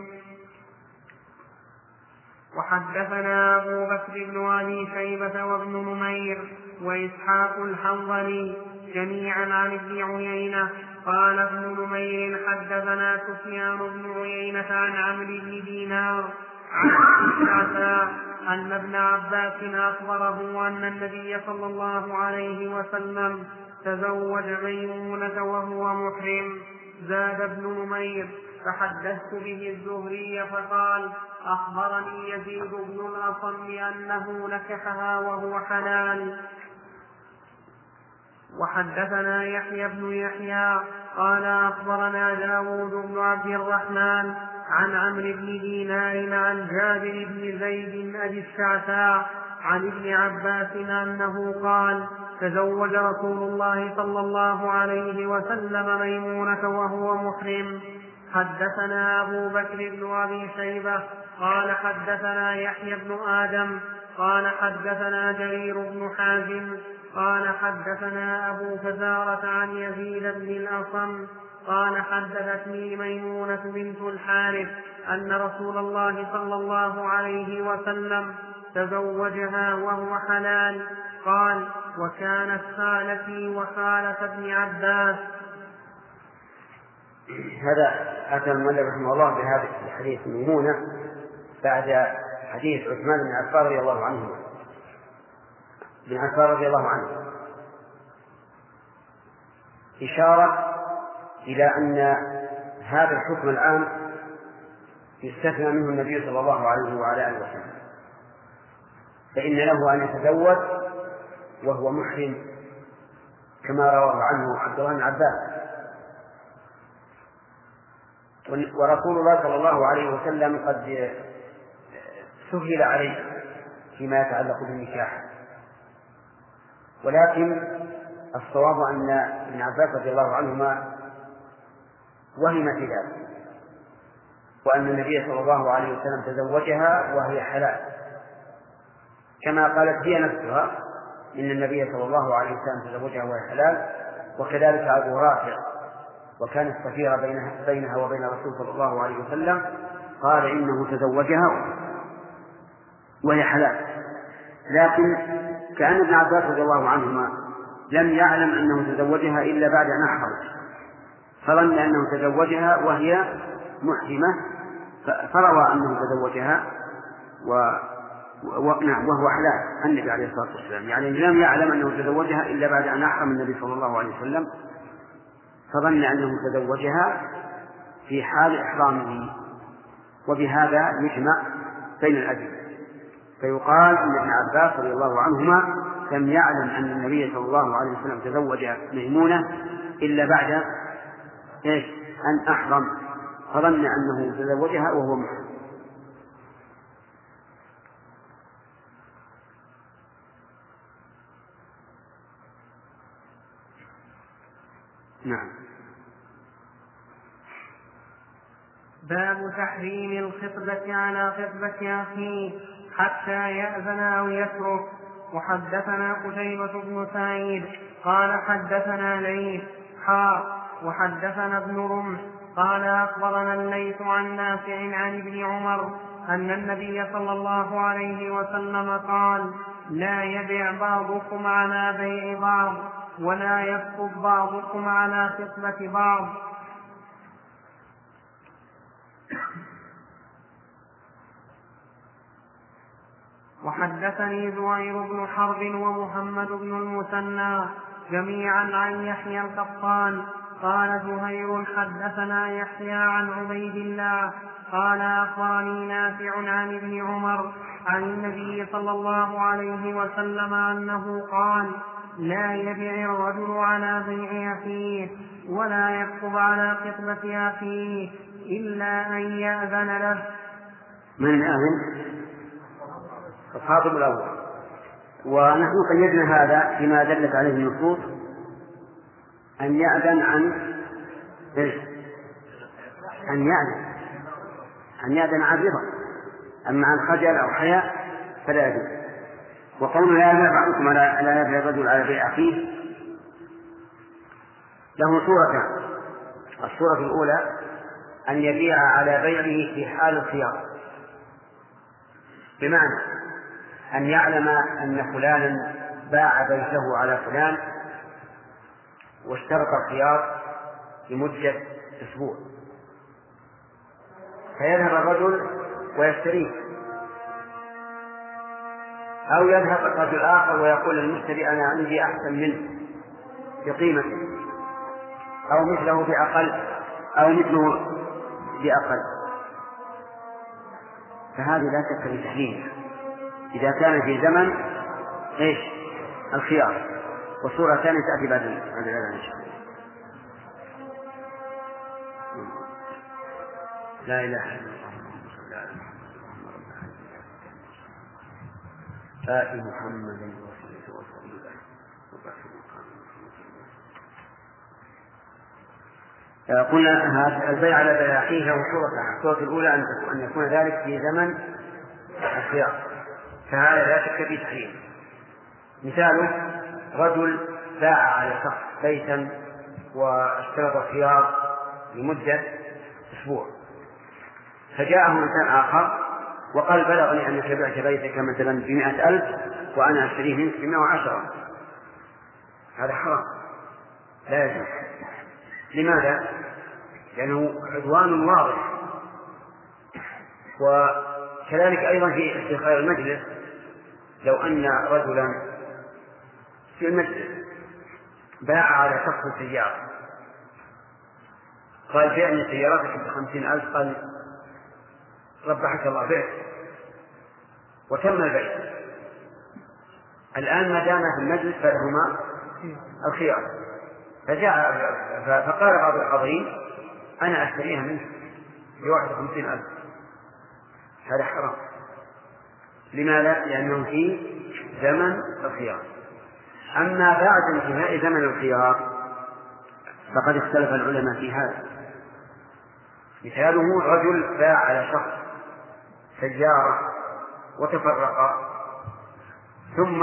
وحدثنا أبو بكر بن أبي شيبة وابن نمير وإسحاق الحنظلي جميعا عن ابن عيينة قال ابن نمير حدثنا سفيان بن عيينة عن عمرو بن دينار عن الشعثاء أن ابن عباس أخبره أن النبي صلى الله عليه وسلم تزوج ميمونة وهو محرم. زاد ابن نمير فحدثت به الزهري فقال أخبرني يزيد بن الأصم أنه نكحها وهو حلال. وحدثنا يحيى بن يحيى قال أخبرنا داود بن عبد الرحمن عن عمرو بن دينار عن جابر بن زيد أبي الشعثاء عن ابن عباس أنه قال تزوج رسول الله صلى الله عليه وسلم ميمونة وهو محرم. حدثنا أبو بكر بن أبي شيبة قال حدثنا يحيى بن آدم قال حدثنا جرير بن حازم قال حدثنا أبو فزارة عن يزيد بن الأصم قال حدثتني ميمونة بنت الحارث أن رسول الله صلى الله عليه وسلم تزوجها وهو حلال. قال وكانت خالتي وخالة ابن عباس. هذا أتى المؤلف رحمه الله بهذا الحديث ميمونة بعد حديث عثمان بن عفان رضي الله عنه إشارة إلى أن هذا الحكم العام يستثنى منه النبي صلى الله عليه وعلى آله وسلم، فإن له أن يتزوج وهو محرم كما رواه عنه عبد الله بن عباس. ورسول الله صلى الله عليه وسلم قد سهل عليه فيما يتعلق بالنكاح، ولكن الصواب أن ابن عباس رضي الله عنهما وهم في ذلك، وأن النبي صلى الله عليه وسلم تزوجها وهي حلال كما قالت هي نفسها إن النبي صلى الله عليه وسلم تزوجها وهي حلال. وكذلك أبو رافع وكان السفير بينها وبين الرسول صلى الله عليه وسلم قال إنه تزوجها وهي حلال. لكن كأن ابن عباس رضي الله عنهما لم يعلم أنه تزوجها إلا بعد أن أحرم، فظن أنه تزوجها وهي محرمة فروى أنه تزوجها وهو حلال النبي عليه الصلاة والسلام، يعني لم يعلم أنه تزوجها إلا بعد أن أحرم النبي صلى الله عليه وسلم، فظن أنه تزوجها في حال إحرامه. وبهذا يجمع بين الأدلة، فيقال إن ابن عباس رضي الله عنهما لم يعلم أن النبي صلى الله عليه وسلم تزوج ميمونة إلا بعد أن أحرم، فظن أنه تزوجها وهو محرم. نعم. باب تحريم الخطبة على خطبة أخيه حتى يأذن أو يترك. وحدثنا قتيبة بن سعيد قال حدثنا ليث وحدثنا ابن رمح قال أخبرنا الليث عن نافع عن ابن عمر أن النبي صلى الله عليه وسلم قال: لا يبيع بعضكم على بيع بعض ولا يخطب بعضكم على خطبة بعض. وحدثني زهير بن حرب ومحمد بن المثنى جميعا عن يحيى القطان قال زهير حدثنا يحيى عن عبيد الله قال أخبرني نافع عن ابن عمر عن النبي صلى الله عليه وسلم أنه قال: لا يبيع الرجل على بيع أخيه ولا يخطب على خطبة أخيه إلا أن يأذن له. من أذن؟ الخاطب الأول. ونحن قيدنا هذا فيما دلت عليه النصوص أن يأذن عن رضا، أما عن خجل أو حياء فلا يجوز. وقول لا يبيع بعضكم لا يبيع الرجل على بيع أخيه له صورتان. الصورة الأولى أن يبيع على بيعه في حال الخيار، بمعنى أن يعلم أن فلانا باع بيته على فلان واشترط الخيار لمدة أسبوع، فيذهب الرجل ويشتريه، أو يذهب الرجل آخر ويقول للمشتري: أنا عندي أحسن منه بقيمته، أو مثله بأقل، أو مثله بأقل. فهذه لا شك في تحريمها إذا كان في زمن الخيار. والصورة ثانية تأتي بعد الأذان إن شاء الله. لا إله إلا الله آت محمدا الوسيلة والفضيلة وبعثه مقاما. قلنا البيع على بيع أخيه له صورتان. الصورة الأولى أن يكون ذلك في زمن الخيار، فهذا لا شك في تحريمه. مثاله: رجل باع على شخص بيتا واشترط الخيار لمدة أسبوع، فجاءه إنسان آخر وقال: بلغني أنك بعت بيتك مثلا ب100,000 وأنا أشتريه منك ب110. هذا حرام، لا يجوز. لماذا؟ لأنه عدوان واضح. وكذلك أيضا في استخيار المجلس، لو أن رجلا في المجلس باع على شخص سيارة، قال: بعني سيارتك ب50,000، قال: ربحك الله، بعت، وتم البيع. الآن ما دام في المجلس فلهما الخيار، فقال بعض الحاضرين: أنا أشتريها منك ب51,000. هذا حرام. لماذا؟ لأنه في زمن الخيار. أما بعد انتهاء زمن الخيار فقد اختلف العلماء في هذا. مثاله: رجل باع على شخص سيارة وتفرقا، ثم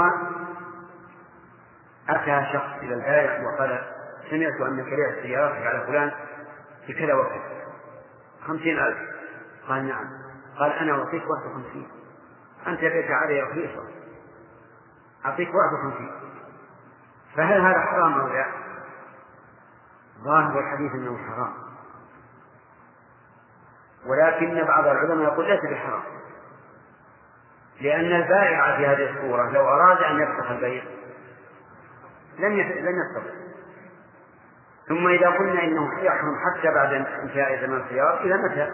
أتى شخص إلى البائع وقال: سمعت أنك بعت سيارتك على فلان بكذا وكذا 50,000. قال: نعم. قال: أنا أعطيك 51، أنت بعت علي رخيصة، أعطيك 51. فهل هذا حرام أو لا؟ ظاهر الحديث أنه حرام، ولكن بعض العلماء يقول ليس بحرام، لأن البائع في هذه الصورة لو أراد أن يفسخ البيع لن يفسخ. ثم إذا قلنا إنه يحرم حتى بعد انتهاء زمن الخيار، إلى متى؟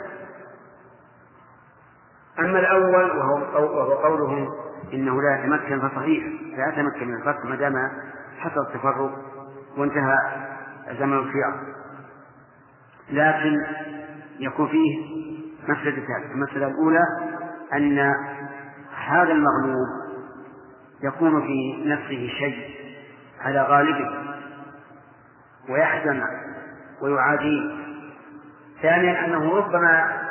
أما الأول وهو قولهم إنه لا يتمكن، فصحيح لا يتمكن من الفسخ ما دام حصل التفرق وانتهى زمن الخيار، لكن يكون فيه مفسدتان. المسألة الأولى أن هذا المغلوب يكون في نفسه شيء على غالبه ويحزن ويعاديه. ثانيا أنه ربما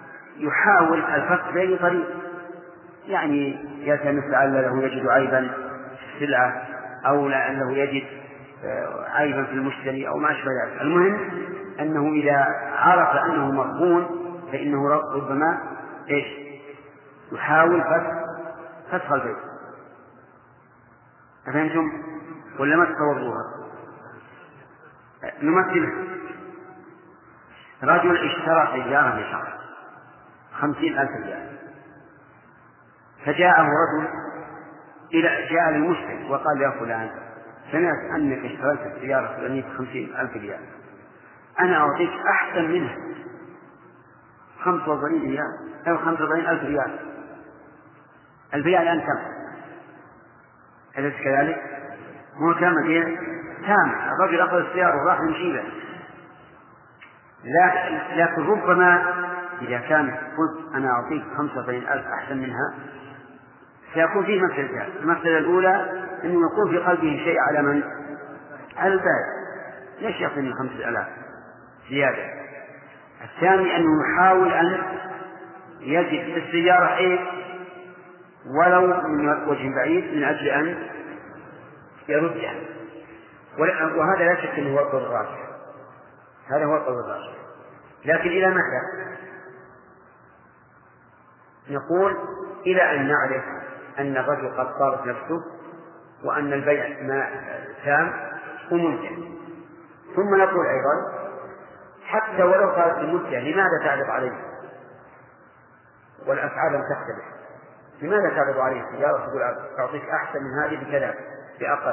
يحاول الفسخ بأي طريق، يعني يلتمس لعل له يجد عيبا السلعة أو لأنه يجد عيبا في المشتري أو ما أشبه ذلك. المهم أنه إذا عرف أنه مغبون فإنه ربما يحاول فسخ البيع. أفهمتم ولا ما تصوروها؟ نمثل رجل اشترى سيارة لشخص 50,000 ريال، فجاءه رجل جاء للمشتري وقال: يا فلان، سمعت أنك اشتريت السيارة فلانية 50,000 ريال، أنا أعطيك أحسن منها 45 ريال أو 45,000 ريال. البيع الآن كم؟ أليس كذلك؟ مو كم البيع؟ تام. الرجل أخذ السيارة وراح يمشي له. لكن ربما إذا كان قلت أنا أعطيك 45,000 أحسن منها سيكون فيه مفسدتان. المفسدة الأولى أنه يكون في قلبه شيء على من؟ على البائع. ليش يعطيني 5,000 زيادة؟ الثاني أنه يحاول أن يجد في السيارة عيب ولو من وجه بعيد من أجل أن يردها، وهذا لا شك أنه هو القول الراجح. هذا هو القول الراجح. لكن إلى متى؟ نقول إلى أن نعرف أن الرجل قد طارت نفسه وأن البيع تام ومنتهي. ثم نقول أيضا حتى ولو طارت المدة لماذا تعرض عليه والأسعار لم تختلف؟ لماذا تعرض عليه السيارة تقول أعطيك أحسن من هذه بكذا بأقل؟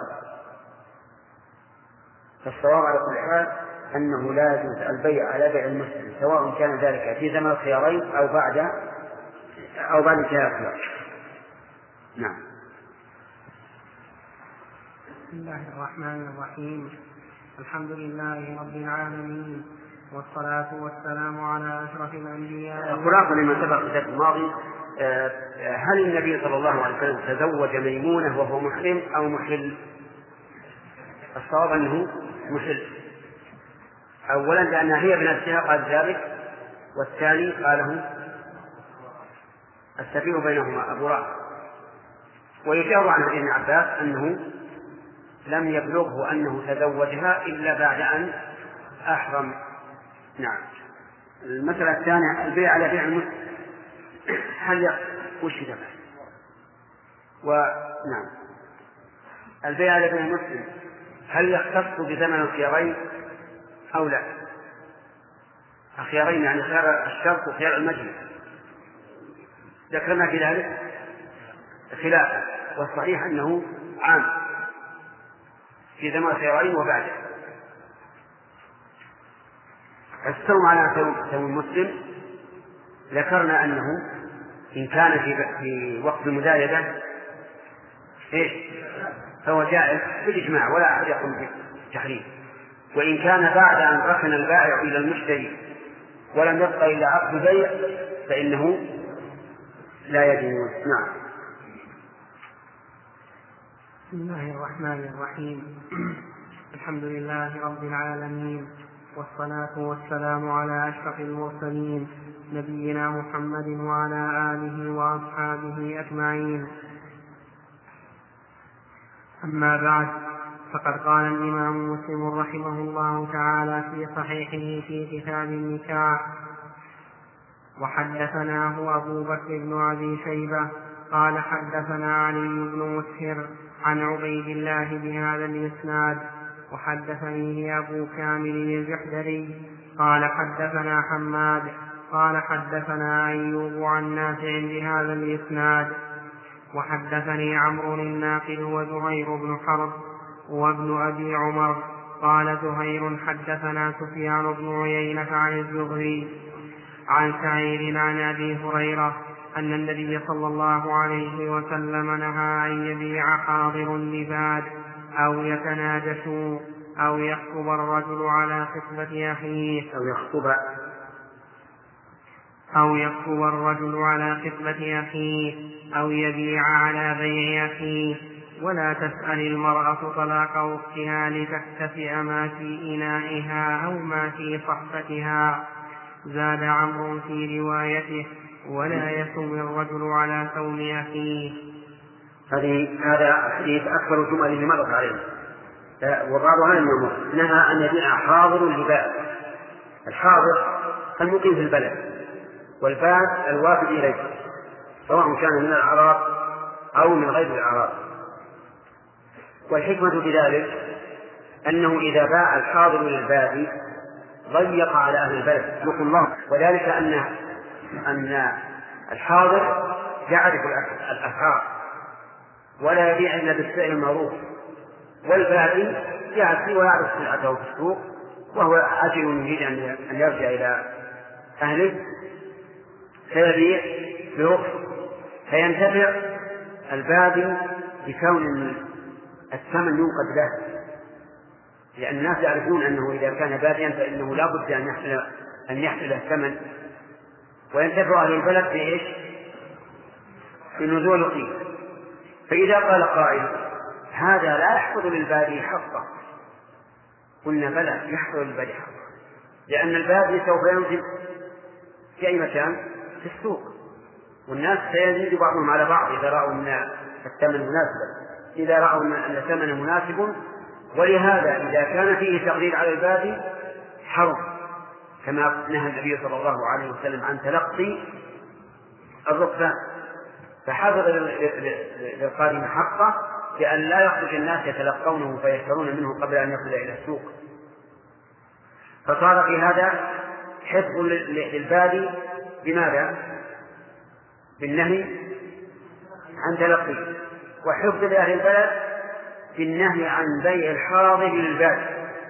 فالصواب على كل حال أنه لا يجوز البيع على بيع المسلم، سواء كان ذلك في زمن الخيارين أو بعد انتهاء الخيار. نعم. بسم الله الرحمن الرحيم. الحمد لله رب العالمين، والصلاة والسلام على أشرف الأنبياء. خلاصة لما سبق في الدرس الماضي، هل النبي صلى الله عليه وسلم تزوج ميمونة وهو محرم أو محل؟ الصواب أنه محل، أولا لأنها هي بنفسها قال ذلك، والثاني قاله السفير بينهما أبو رافع. ويجاب عن ابن عباس أنه لم يبلغه أنه تزوجها إلا بعد أن أحرم. نعم. المسألة الثانية البيع على بيع المسلم، هل وش ذا؟ ونعم، البيع على بيع المسلم هل يختص بزمن الخيارين أو لا؟ الخيارين يعني خيار الشرط وخيار المجلس، ذكرنا في ذلك خلافا، والصحيح أنه عام في زمن الخيارين وبعده. السوم على سوم المسلم ذكرنا أنه إن كان في وقت المدايدة فهو جائز بالإجماع ولا أحد يقوم بالتحريم، وإن كان بعد أن ركن البائع إلى المشتري ولم يبقى إلا عقد بيع فإنه لا يجوز. نعم. بسم الله الرحمن الرحيم. الحمد لله رب العالمين، والصلاة والسلام على أشرف المرسلين نبينا محمد وعلى آله وأصحابه أجمعين. أما بعد، فقد قال الإمام مسلم رحمه الله تعالى في صحيحه في كتاب النكاح: وحدثناه أبو بكر بن أبي شيبة قال حدثنا علي بن مسهر عن عبيد الله بهذا الإسناد، وحدثني أبو كامل الجحدري قال حدثنا حماد قال حدثنا أيوب عن نافع بهذا الإسناد، وحدثني عمرو الناقد وزهير بن حرب وابن أبي عمر قال زهير حدثنا سفيان بن عيينة عن الزهري عن سعيد عن أبي هريرة أن النبي صلى الله عليه وسلم نهى أن يبيع حاضر لباد أو يتناجشوا أو يخطب الرجل على خطبة أخيه أو يبيع على بيع أخيه، ولا تسأل المرأة طلاق أختها لتكتفئ ما في إنائها أو ما في صحفتها. زاد عمرو في روايته: ولا يسم الرجل على ثوم أخيه. هذا الحديث أكثر الجمل مرت عليه، وبعضها لم يمر. نهى أن يبيع حاضر لبائع. الحاضر المقيم في البلد، والباد الوافد إليه، سواء كان من الأعراب أو من غير الأعراب. والحكمة في ذلك أنه إذا باع الحاضر للبادي ضيق على أهل البلد يقول الله، وذلك أن الحاضر يعرف الأسعار ولا يبيع إلا بالسعر المعروف، والبادي يأتي ويعرف سلعته في السوق وهو عاجل يريد أن يرجع إلى أهله فيبيع برخص، فينتفع البادي بكون الثمن ينقد له، لأن الناس يعرفون أنه إذا كان باديا فإنه لا بد أن يحصل الثمن، وينتفع أهل البلد بإيش؟ بنزول القيمة. فإذا قال قائل هذا لا يحفظ للبادي حقه، قلنا بلى يحفظ للبادي حقه، لأن البادي سوف ينزل في أي مكان في السوق، والناس سيزيد بعضهم على بعض إذا رأوا أن الثمن مناسبا، إذا رأوا أن الثمن مناسب. ولهذا إذا كان فيه تقدير على البادي حرم، كما نهى النبي صلى الله عليه وسلم عن تلقي الركبان، فحفظ للقادم حقه لأن لا يخرج الناس يتلقونه فيشترون منه قبل أن يصل إلى السوق. فصار في هذا حفظ للبادي بماذا؟ بالنهي عن تلقيه، وحفظ لأهل البلد بالنهي عن بيع الحاضر للبادي.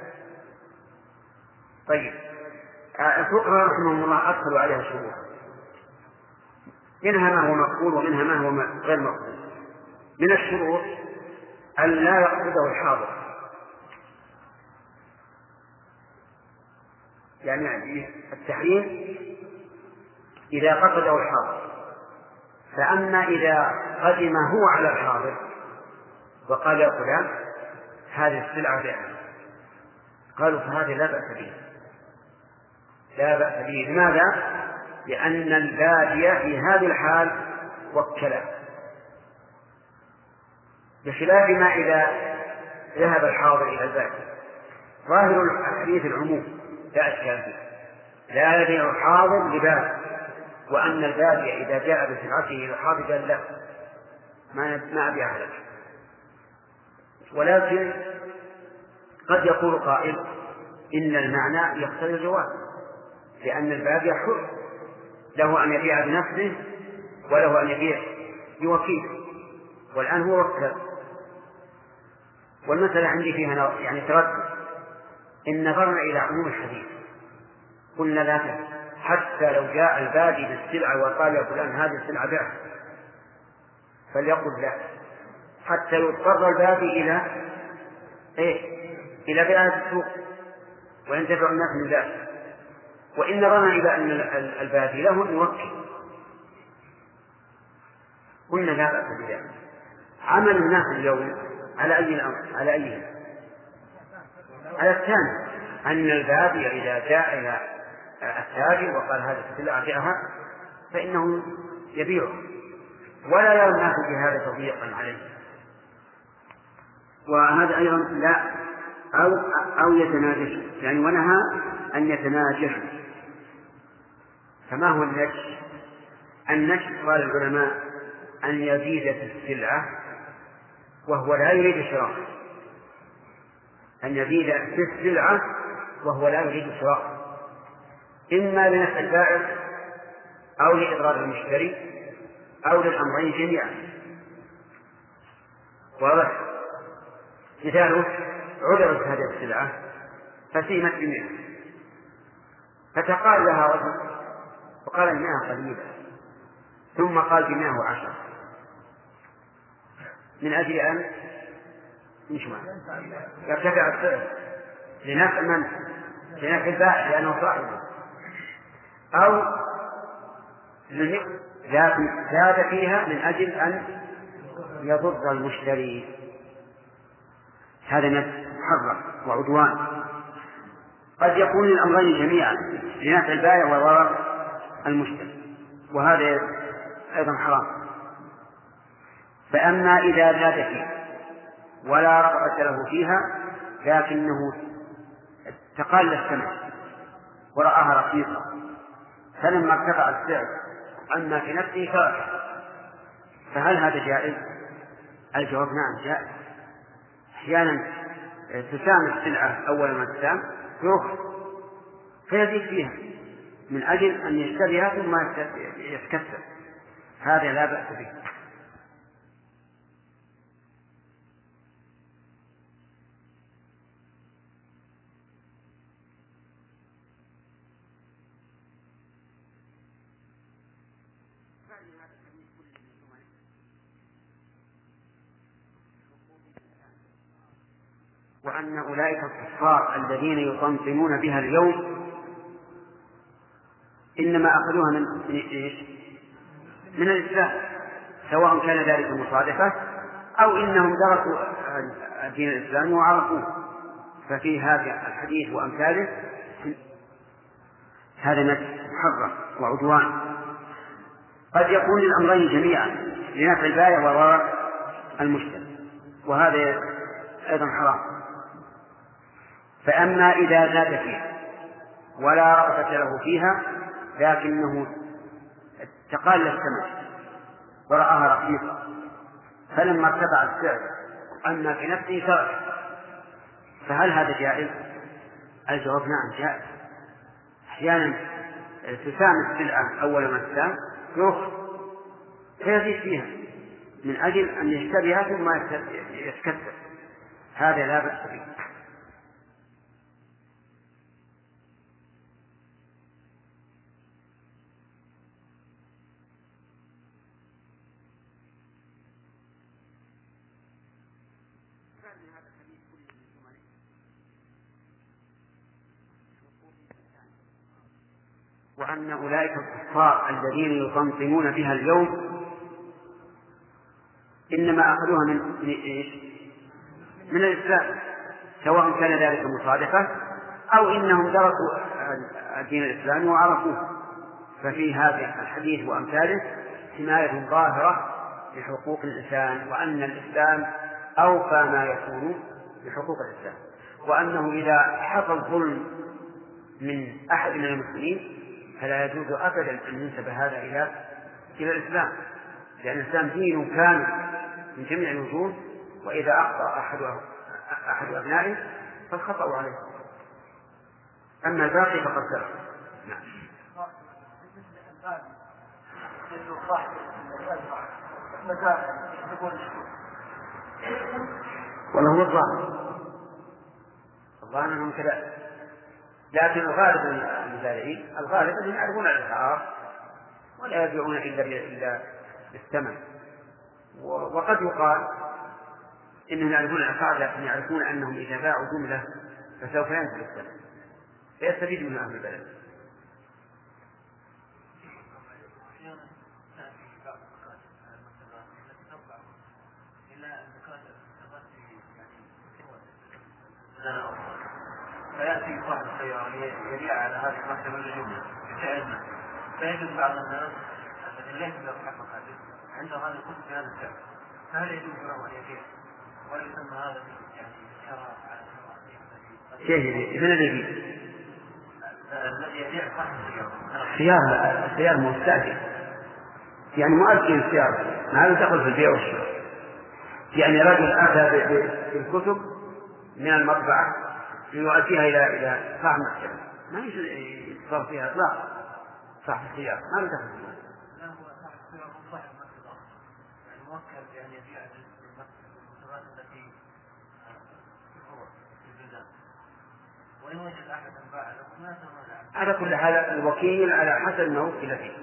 طيب، الفقهاء رحمهم الله أدخلوا عليها شروط، منها ما هو مقبول ومنها ما هو غير مقبول. من الشروط أن لا يقصده الحاضر، يعني التحريم إذا قصده الحاضر، فأما إذا قدم هو على الحاضر وقال يا فلان هذه السلعة بيعها، قالوا فهذه لا بأس به، لا بأس به. لماذا؟ لأن البادية في هذه الحال وكله، بخلاف ما إذا ذهب الحاضر إلى البادي. ظاهر الحديث العموم لا إشكال فيه، لا يبيع الحاضر لبادي، وأن البادية إذا جاء بسلعته إلى الحاضر قال لا ما أبيعها لك. ولكن قد يقول قائل إن المعنى يقتضي الجواز، لأن البادية حر، له أن يبيع بنفسه وله أن يبيع بوكيل، والآن هو وكل. والمسألة عندي فيها يعني تردد، إن نظرنا إلى عموم الحديث قلنا لا حتى لو جاء البادي بالسلعة وقال يا فلان هذه السلعة بيعها فليقل لا، حتى يضطر البادي إلى بيع السوق وينتفع الناس من ذلك. وإن نظرنا إلى أن البادي له يوكل قلنا لا بأس بذلك. عمل الناس اليوم على أي الأمر؟ على الثاني، أن البادي إذا جاء إلى التاجر وقال هذه السلعة بيعها فإنه يبيعه، ولا يرى الناس بهذا تضييقا عليه. وهذا أيضا لا أو يتناجش، يعني ونهى أن يتناجش. فما هو النجش؟ النجش قال العلماء أن يزيد في السلعة وهو لا يريد شراء، أن يزيد في السلعة وهو لا يريد شراء، إما لنفع البائع أو لإضرار المشتري أو للأمرين جميعا. واضح؟ مثاله عرضت هذه السلعة فسيمت ب100، فتقال لها رجل وقال 100 قليلة، ثم قال 110 من أجل أن يرتفع السعر لنفع من؟ لنفع البائع لأنه صاحبه، أو زاد فيها من أجل أن يضر المشتري. هذا محرم وعدوان. قد يكون الأمرين جميعا لنفع البائع وضرر المشتري، وهذا أيضا حرام. فأما إذا زاد فيه ولا رغبة له فيها لكنه تقال الثمن ورآها رخيصة فلما ارتفع السعر عما في نفسه تركه، فهل هذا جائز؟ الجواب نعم جائز. أحيانا تسام السلعة أول ما تسام يرخص فيزيد فيها من أجل أن يشتريها ثم يتكسر، هذا لا بأس به. وأن أولئك الكفار الذين يطمطمون بها اليوم إنما أخذوها من الإسلام، سواء كان ذلك مصادفة أو إنهم درسوا الدين الإسلامي وعرفوه، ففي هذا الحديث وأمثاله هذا محرم وعدوان قد يكون للأمرين جميعا لنفع البائع وضرر المشتري، وهذا أيضا حرام. فأما إذا زاد فيها ولا رغبة له فيها لكنه تقال الثمن ورآها رخيصة فلما ارتفع السعر عما في نفسه تركه، فهل هذا جائز؟ الجواب نعم جائز. أحيانا تسام السلعة أول ما تسام يرخص فيزيد فيها من أجل أن يشتريها ثم يتكسر، هذا لا بأس به. وأن أولئك الكفار الذين يطمطمون بها اليوم إنما أخذوها من الإسلام، سواء كان ذلك مصادفة أو إنهم درسوا الدين الإسلامي وعرفوه، ففي هذا الحديث وأمثاله حماية ظاهرة لحقوق الإنسان، وأن الإسلام أوفى ما يكون بحقوق الإنسان، وأنه إذا حصل ظلم من أحد من المسلمين فلا يجوز أبدا أن ينسب هذا إلى الإسلام، لأن الإسلام دين كامل من جميع الوجوه، وإذا أخطأ أحد أبنائه فالخطأ عليه، أما الباقي فقد سلف. نعم. والله هو الظاهر أنهم كذا، لكن الغالب من المزارعين الغالب أنهم يعرفون الأسعار ولا يبيعون إلا بالثمن، وقد يقال إنهم يعرفون الأسعار لكن يعرفون أنهم إذا باعوا جملة فسوف ينزل الثمن فيستفيد من أهل البلد. فيأتي صاحب السيارة يبيع على هذه المكتبة الجملة بسعرنا، فيجد بعض الناس الذين ليس لهم حق مقابل عنده هذا الكتب بهذا السعر، فهل يجوز له أن يبيع ولا يسمى هذا يعني شراء على شراء؟ شيء من الذي يبيع صاحب السيارة السيارة مستأجر، يعني مؤجل السيارة ما يدخل في البيع والشراء، يعني رجل أتى بالكتب من المطبعة يؤديها إلى صاحب المكتبة ما يصير فيها إطلاقا، صاحب السيارة ما يدخل فيها. لا هو صاحب السيارة هو صاحب المكتبة يعني موكل بأن يبيع المكتبات التي في البلدان، وإن وجد أحدا باع له ما تمنع. على كل حال الوكيل على حسب ما وكل فيه.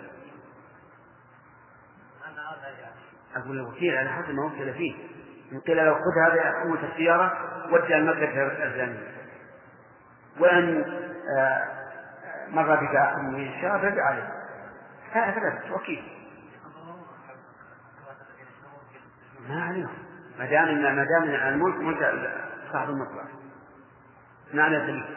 أقول الوكيل على حسب ما وكل فيه، إن قيل له خذ هذا قوة السيارة ودي المكتبة الفلانية، وأن مر بك من الشارع رجع عليه، هذا وكيل ما عليهم ما دام الملك ملك صاحب المطلع ما عليه دليل.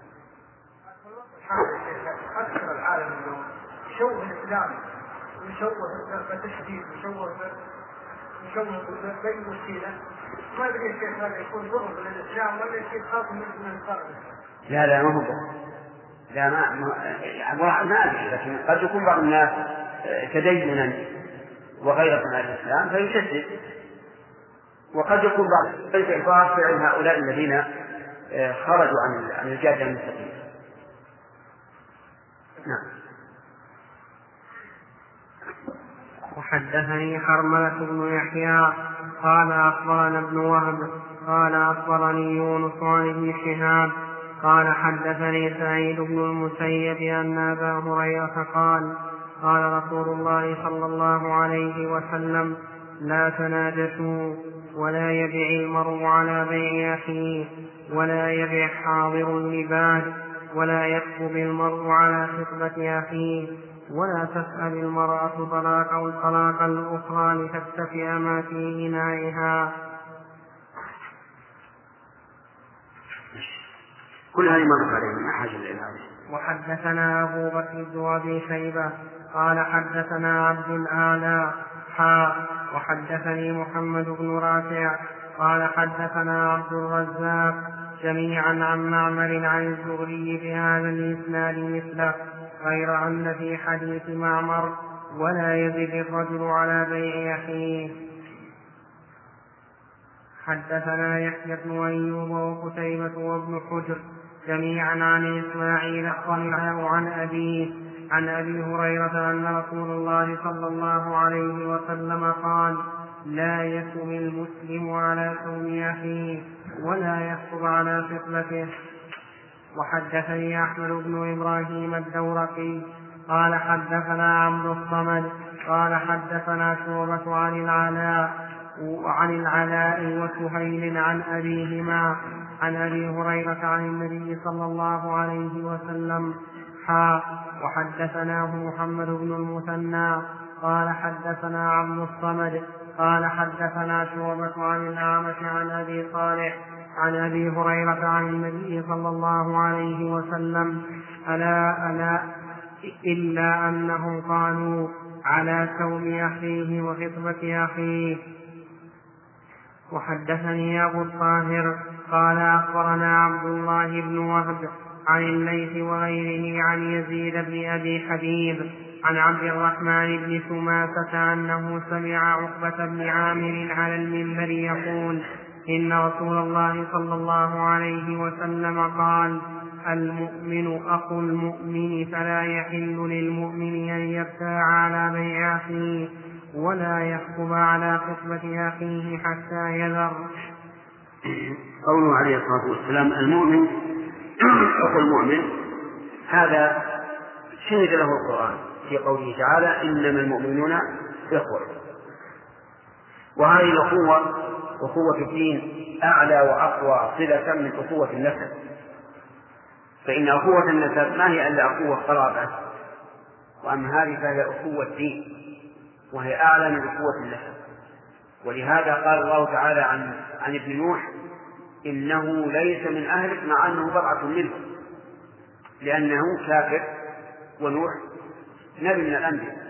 أكثر العالم اليوم يشوه الإسلام ويشوه التشديد ويشوه يكون بين وسيلة، ما أدري الشيخ هذا يكون ضرب للإسلام ولا يصير خاص من الفرد؟ لا ما هو لا ما أدري، لكن قد يكون بعض الناس تدينا وغيرة عن الإسلام فيشدد، وقد يكون بعض إعبار فعل هؤلاء الذين خرجوا عن الجادة المستقيمة. نعم. وحدثني حرملة بن يحيى قال أخبرنا ابن وهب قال أخبرني يونس عن ابن شهاب قال حدثني سعيد بن المسيب أن أبا هريرة قال قال رسول الله صلى الله عليه وسلم لا تناجشوا ولا يبع المرء على بيع أخيه ولا يبع حاضر لباد ولا يكتب المرء على خطبة أخيه ولا تسأل المرأة طلاقا الأخرى لتكتفئ ما في إنائها. كل هذه مرت علينا ما حاجة إلى هذه. وحدثنا أبو بكر بن أبي شيبة قال حدثنا عبد الأعلى وحدثني محمد بن رافع قال حدثنا عبد الرزاق جميعا عن معمر عن الزهري بهذا الإسناد مثله غير أن في حديث معمر ولا يزد الرجل على بيع أخيه. حدثنا يحيى بن أيوب وقتيبة وابن حجر جميعا عن إسماعيل عن أبيه عن أبي هريرة أن رسول الله صلى الله عليه وسلم قال لا يسم المسلم على سوم أخيه ولا يخطب على خطبته. وحدثني أحمد بن إبراهيم الدورقي قال حدثنا عبد الصمد قال حدثنا شعبة عن العلاء وسهيل عن أبيهما عن أبي هريرة عن النبي صلى الله عليه وسلم وحدثناه محمد بن المثنى قال حدثنا عبد الصمد قال حدثنا شعبة عن الأعمش عن أبي صالح عن أبي هريرة عن النبي صلى الله عليه وسلم ألا إلا أنهم قالوا على سوم أخيه وخطبة أخيه. وحدثني أبو الطاهر قال أخبرنا عبد الله بن وهب عن الليث وغيره عن يزيد بن أبي حبيب عن عبد الرحمن بن ثماسة أنه سمع عقبة بن عامر على المنبر يقول إن رسول الله صلى الله عليه وسلم قال المؤمن أخو المؤمن فلا يحل للمؤمن أن يبتاع على بيع أخيه ولا يخطب على خطبة أخيه حتى يذر. قوله عليه الصلاة والسلام المؤمن أخو المؤمن هذا شهد له القرآن في قوله تعالى إنما المؤمنون إخوة، وهذه أخوة الدين أعلى وأقوى صلة من أخوة النسب، فإن أخوة النسب ما هي إلا أخوة قرابة، وأما هذه فهي أخوة الدين وهي أعلى من أخوة النسب. ولهذا قال الله تعالى عن ابن نوح إنه ليس من أهلك مع أنه بضعة منه، لأنه كافر ونوح نبي من الأنبياء.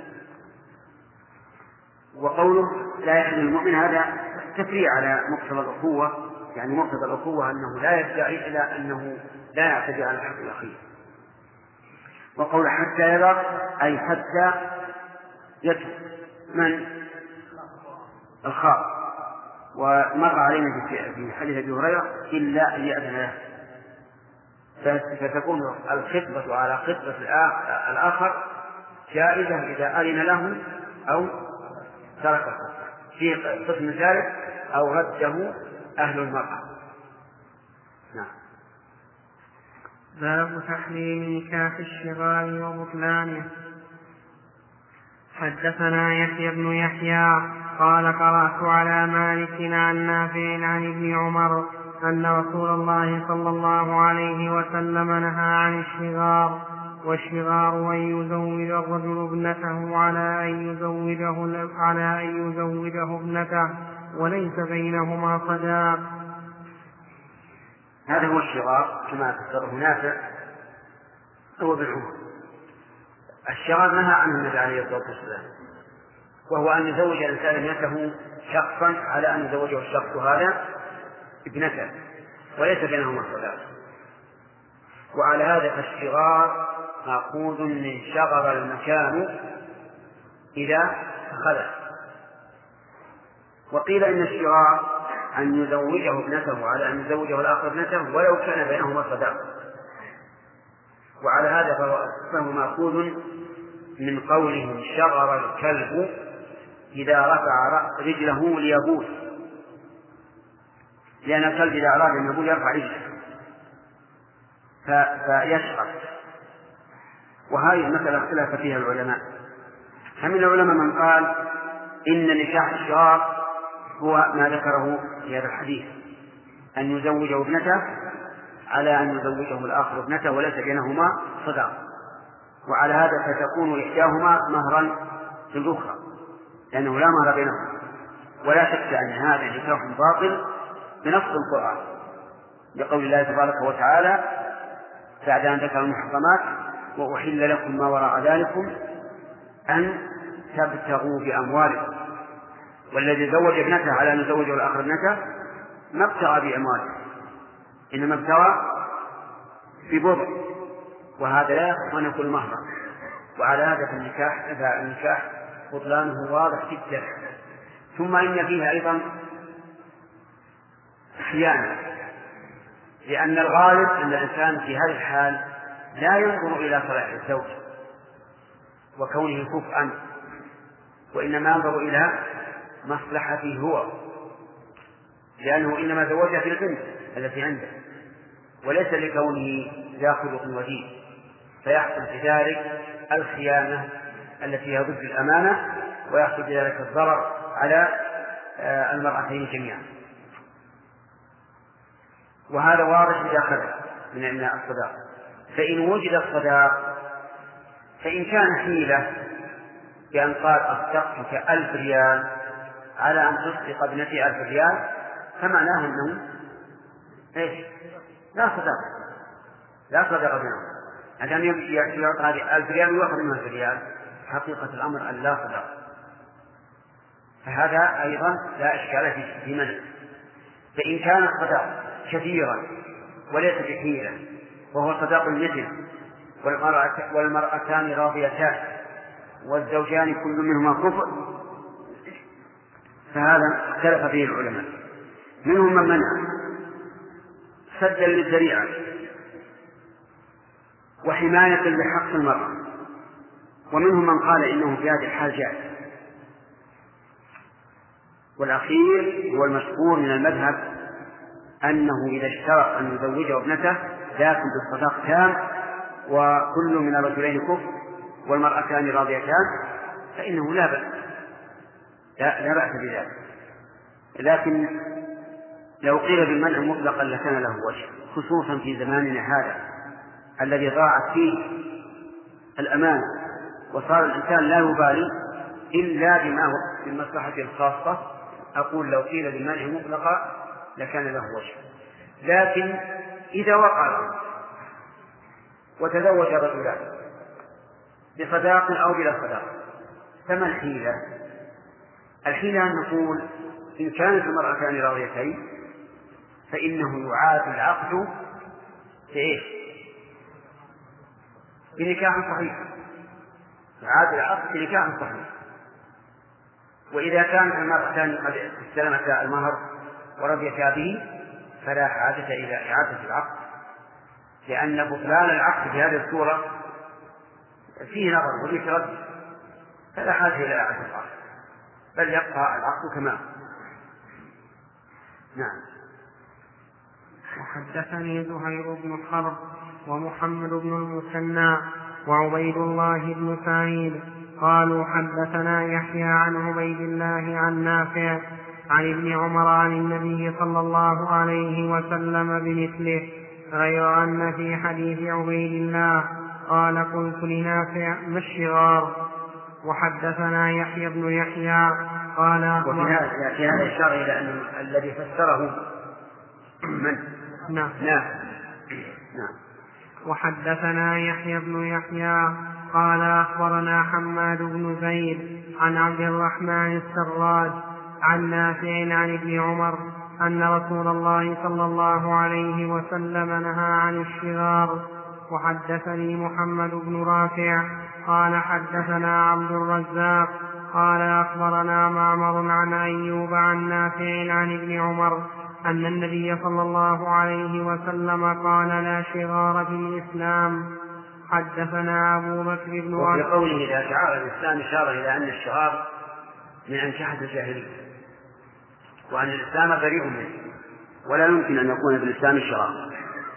وقوله لا يحل المؤمن هذا تفريع على مقتضى الأخوة، يعني مقتضى الأخوة أنه لا يدعي إلى أنه لا يعتدي على حق الأخير. وقول حتى يذر أي حتى يترك من الخاطئ. ومر علينا في حديث أبي هريرة إلا أن يأذن له، فتكون الخطبة على خطبة الآخر جائزة إذا أذن له أو ترك الخطبة. في قسم ثالث أو رده أهل المرأة. نعم. باب تحريم نكاح الشغال وبطلانه. حدثنا يحيى بن يحيى قال قرأت على مالك عن نافع عن ابن عمر أن رسول الله صلى الله عليه وسلم نهى عن الشغار، والشغار أن يزوج الرجل ابنته على أن يزوجه ابنته وليس بينهما صداق. هذا هو الشغار كما فسره نافع هو ابن عمر. الشغار نهى عنه النبي عليه الصلاة والسلام، وهو أن يزوج الإنسان ابنته شخصا على أن يزوجه الشخص هذا ابنته وليس بينهما صداق. وعلى هذا فالشغار مأخوذ من شغر المكان إذا خلت. وقيل إن الشغار أن يزوجه ابنته على أن يزوجه الآخر ابنته ولو كان بينهما صداق. وعلى هذا فهو مأخوذ من قولهم شغر الكلب إذا رفع رجله ليبوس، لأن الكلب إذا أراد أن يبوس يرفع رجله فيشغر. وهذه المسألة اختلف فيها العلماء، فمن العلماء من قال إن نكاح الشغار هو ما ذكره في هذا الحديث، أن يزوجه ابنته على أن يزوجه الآخر ابنته وليس بينهما صداق. وعلى هذا فتكون إحداهما مهرا للأخرى لأنه لا مهر بينهما. ولا شك أن هذا نكاح باطل بنص القرآن لقول الله تبارك وتعالى بعد أن ذكر المحرمات وأحل لكم ما وراء ذلكم أن تبتغوا بأموالكم. والذي زوج ابنته على أن يزوجه الآخر ابنته ما ابتغى بأمواله إنما ابتغى ببضع، وهذا لا يصح أن يكون مهرا. وعلى هذا النكاح بطلانه واضح جدا. ثم إن فيه أيضا خيانة، لأن الغالب أن الإنسان في هذه الحال لا ينظر إلى صلاح الزوج وكونه كفءا، وإنما ينظر إلى مصلحته هو، لأنه إنما زوجها في البنت التي عنده وليس لكونه ذا خلق ودين، فيحصل في ذلك الخيانة التي هي ضد الأمانة، ويحصل في ذلك الضرر على المرأتين جميعا. وهذا واضح إذا خلت من الصداق. فإن وجد الصداق فإن كان حيلة بأن قال أصدقتك 1000 ريال على أن تصدق ابنتي 1000 ريال فمعناه أنه إيش؟ لا صداق بينهم. عشان يعطى هذه 1000 ريال ويأخذ منها 1000 ريال، حقيقة الأمر أن لا صداق. فهذا أيضا لا إشكال في منع. فإن كان الصداق كثيرا وليس بحيلة وهو صداق المثل والمرأتان راضيتان والزوجان كل منهما كفء فهذا اختلف فيه العلماء. منهم من منع سدا للذريعة وحماية لحق المرأة، ومنهم من قال إنه في هذه الحال جائز. والأخير هو المشهور من المذهب أنه إذا اشترط أن يزوجه ابنته لكن بالصداق تام وكل من الرجلين كفء والمرأتان راضيتان فإنه لا بأس بذلك. لكن لو قيل بالمنع مطلقا لكان له وجه، خصوصا في زماننا هذا الذي ضاعت فيه الأمانة وصار الإنسان لا يبالي إلا بما هو من مصلحته الخاصة. أقول لو قيل بالمنع مطلقا لكان له وجه. لكن إذا وقع وتزوج رجلان بصداق أو بلا صداق فما الحيلة؟ الحيلة أن نقول إن كانت المرأتان راضيتين فإنه يعاد العقد بنكاح صحيح، يعاد العقد بنكاح صحيح. وإذا كانت المرأتان قد استلمتا المهر ورضيتا به فلا حاجة إلى إعادة العقد، لأن بطلان العقد في هذه الصورة فيه نظر وفيه رد، فلا حاجة إلى إعادة العقد بل يبقى العقد كما. نعم. وحدثني زهير بن حرب ومحمد بن المثنى وعبيد الله بن سعيد قالوا حدثنا يحيى عن عبيد الله عن نافع عن ابن عمر عن النبي صلى الله عليه وسلم بمثله، غير أن في حديث عبيد الله قال قلت لنافع ما الشغار. وحدثنا يحيى بن يحيى قال وفي هذا الشرع إلى أن الذي فسره من؟ نعم. نعم. وحدثنا يحيى بن يحيى قال أخبرنا حماد بن زيد عن عبد الرحمن السراج عن نافع عن ابن عمر أن رسول الله صلى الله عليه وسلم نهى عن الشغار. وحدثني محمد بن رافع قال حدثنا عبد الرزاق قال أخبرنا معمر عن أيوب عن نافع عن ابن عمر أن النبي صلى الله عليه وسلم قال لا شغار في الإسلام. حدثنا أبو بكر بن وفي قوله إذا شعار الإسلام إشارة إلى أن الشغار من أنكحة الجاهلية، وأن الإسلام بريء منه، ولا يمكن أن يكون في الإسلام شغار.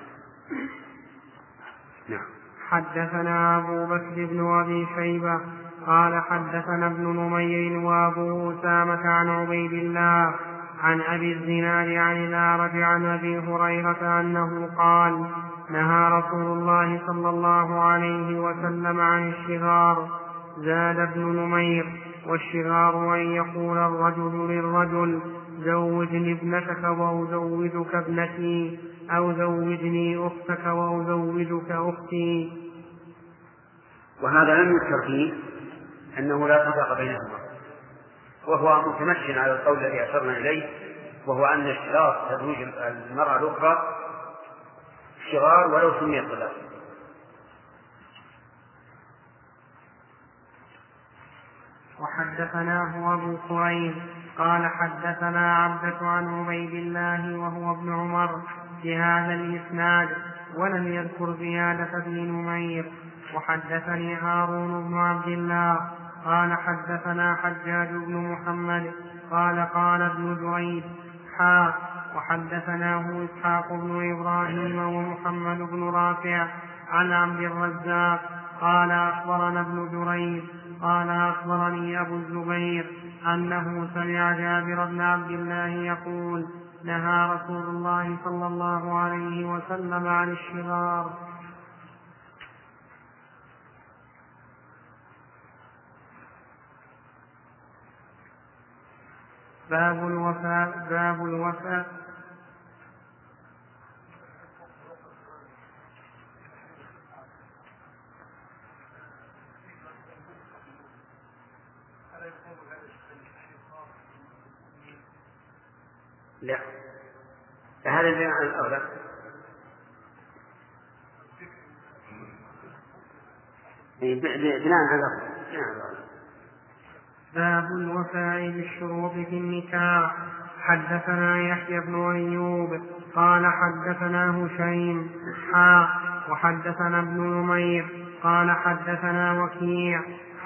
نعم. حدثنا أبو بكر بن أبي شيبة قال حدثنا ابن نمير وأبو أسامة عن عبيد الله عن أبي الزناد عن الأعرج عن أبي هريرة أنه قال نهى رسول الله صلى الله عليه وسلم عن الشغار. زاد ابن نمير والشغار أن يقول الرجل للرجل زوجني ابنتك وأزوجك ابنتي، أو زوجني أختك وأزوجك أختي. وهذا لم يذكر فيه أنه لا فرق بينهما، وهو متمشي على القول الذي أشرنا إليه، وهو أن اشتراط تزويج المرأة الأخرى شغار ولو سمي الطلاق. وحدثناه أبو كريم قال حدثنا عبدة عن عبيد الله وهو ابن عمر بهذا الإسناد ولم يذكر زيادة بن نمير. وحدثني هارون بن عبد الله قال حدثنا حجاج بن محمد قال قال ابن جريج وحدثناه إسحاق بن إبراهيم ومحمد بن رافع عن عبد الرزاق قال أخبرنا ابن جريج قال أخبرني أبو الزبير أنه سمع جابر بن عبد الله يقول نهى رسول الله صلى الله عليه وسلم عن الشغار. باب الوفاء لا، هذا بناء على الأولى. بناء على الأولى. باب الوفاء بالشروط في النكاح. حدثنا يحيى بن أيوب قال حدثنا هشيم وحدثنا ابن نمير قال حدثنا وكيع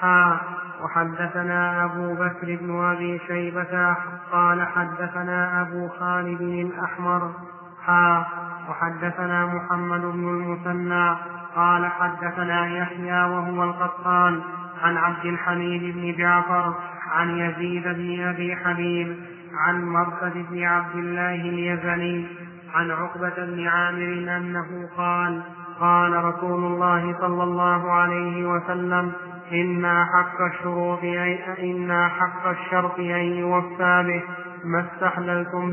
وحدثنا أبو بكر بن أبي شيبة قال حدثنا أبو خالد الأحمر وحدثنا محمد بن المثنى قال حدثنا يحيى وهو القطان عن عبد الحميد بن جعفر عن يزيد بن أبي حبيب عن مرثد بن عبد الله اليزني عن عقبة بن عامر أنه قال قال رسول الله صلى الله عليه وسلم إن حق الشرط أن يوفى به ما استحللتم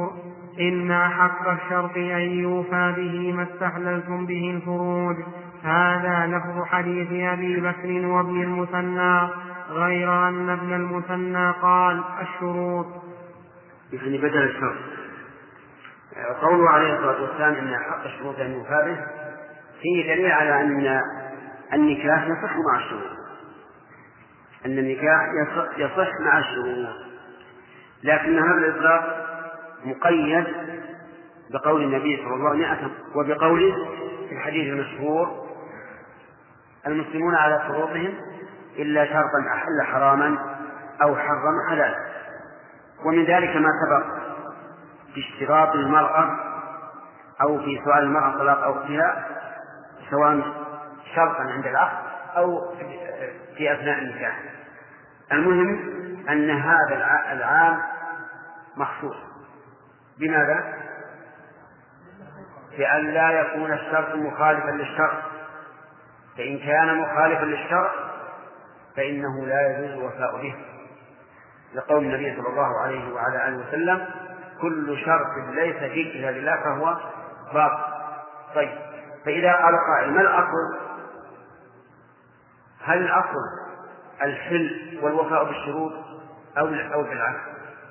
به الفروج. هذا لفظ حديث أبي بكر وابن المثنى غير أن ابن المثنى قال الشروط يعني بدل الشرط. قوله عليه الصلاة والسلام إن حق الشروط أن يوفى به فيه دليل على أن النكاح يصح مع الشروط، أن النكاح يصح مع الشروط، لكن هذا الإطلاق مقيد بقول النبي صلى الله عليه وسلم وبقوله في الحديث المشهور المسلمون على شروطهم إلا شرطا أحل حراما أو حرم حلالا. ومن ذلك ما سبق في اشتراط المرأة أو في سؤال المرأة طلاق أختها سواء شرطا عند العقد أو في أثناء النكاح. المهم أن هذا العام مخصوص بماذا؟ بأن لا يكون الشرط مخالفا للشرط، فإن كان مخالفا للشرط فإنه لا يجوز الوفاء به، لقول النبي صلى الله عليه وعلى آله وسلم كل شرط ليس في كتاب الله فهو باطل. طيب، فإذا قال قائل ما الأصل هل الأصل الحل والوفاء بالشروط أو بالعكس؟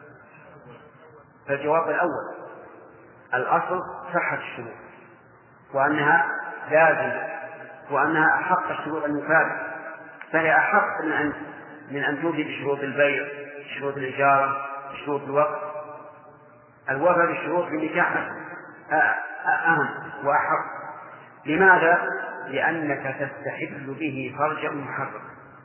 فالجواب الأول، الأصل صحة الشروط وأنها لازمة وأنها أحق الشروط المفادة، فهي أحق من أن توفي بشروط البيع، شروط الإجارة، شروط الوقت. الوفاء بالشروط بالنكاح أهم وأحق. لماذا؟ لأنك تستحل به فرجا محرم.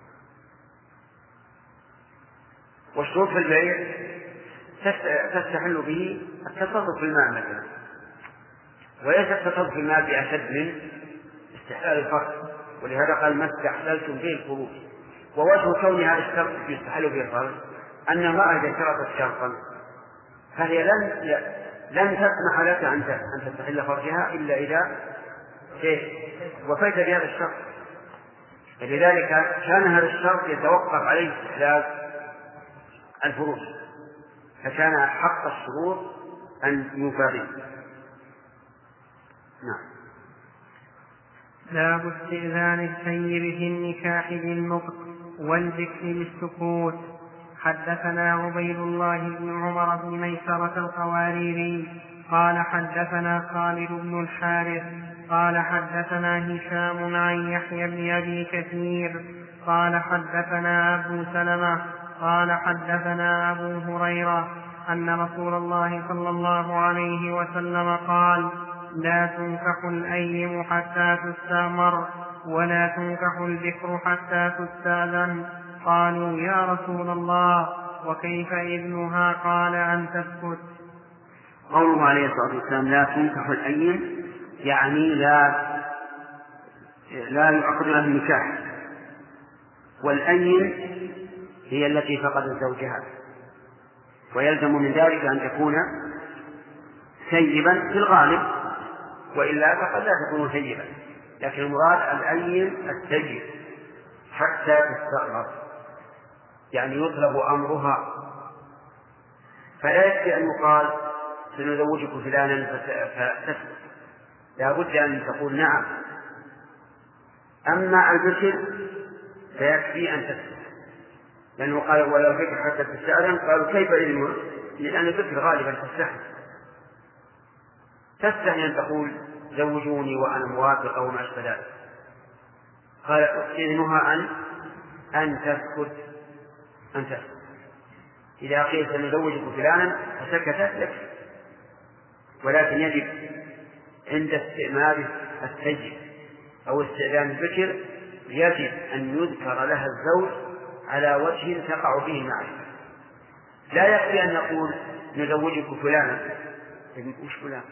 والشروط في البيع تستحل به التصرف في المال مثلا، وليس التصرف في المال بأشد من استحلال الفرج، ولهذا قال ما استحللتم به الفروج. ووجه كون هذا الشرط يستحل به الفرج أن المرأة إذا شرطت شرطا فهي لن تسمح لك أن تستحل فرجها إلا إذا وفيت بهذا الشرط. فلذلك كان هذا الشرط يتوقف عليه استحلال الفروج، فكان حق الشروط أن يوفى به. نعم. باب استئذان السيد في النكاح بالنطق والذكر بالسكوت. حدثنا عبيد الله بن عمر بن ميسرة القواريري قال حدثنا خالد بن الحارث قال حدثنا هشام عن يحيى بن أبي كثير قال حدثنا أبو سلمة قال حدثنا أبو هريرة أن رسول الله صلى الله عليه وسلم قال لا تنكح الأيم حتى تستأمر ولا تنكح البكر حتى تستأذن. قالوا يا رسول الله وكيف إذنها؟ قال أن تسكت. قوله عليه الصلاة والسلام لا تنكح الأيم يعني لا يعقد لها النكاح، والأيم هي التي فقدت زوجها، ويلزم من ذلك أن تكون سيبا في الغالب، وإلا فقد لا تكون سيبا، لكن المراد الأيم السيب حتى تستأمر، يعني يطلب أمرها. فلا يكفي أن يقال سنزوجك فلانا فتسكت، لا بد أن تقول نعم. أما البكر فيكفي أن تسكت، لأنه قال ولا البكر حتى تستأذن. قالوا كيف إذنه؟ لأن البكر غالبا تستحي أن تقول زوجوني وأنا موافق أو ما أشبه ذلك. قال إذنها أن تسكت. إذا قيل سنزوجك فلانا فسكتت لك، ولكن يجب عند استئمار السيد أو استئذان البكر يجب أن يذكر لها الزوج على وجه تقع به المعرفة. لا يكفي أن نقول نزوجك فلانا، وش فلان؟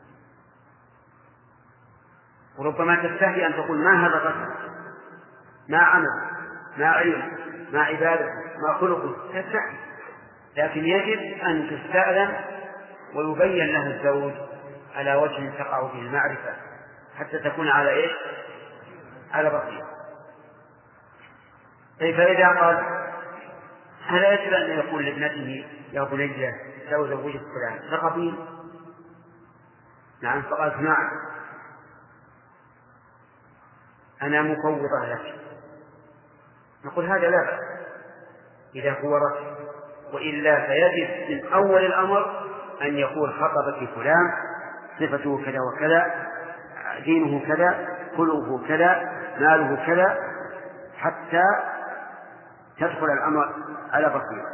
وربما تستحي أن تقول ما هذا الرجل، ما عمل، ما علم، ما عبادته، ما خلقه، تستحي. لكن يجب أن تستأذن ويبين لها الزوج على وجه تقع به المعرفة حتى تكون على إيش؟ على بصيرة. فإذا قال هل يجب أن يقول لابنته يا بني لو زوجت فلان فقبيل؟ نعم. فقالت نعم أنا مفوضة لك، نقول هذا لا بأس إذا هو رشد، وإلا فيجب من أول الأمر أن يقول خطبك فلان صفته كذا وكذا، دينه كذا، خلقه كذا، ماله كذا، حتى تدخل الأمر على بصيرة.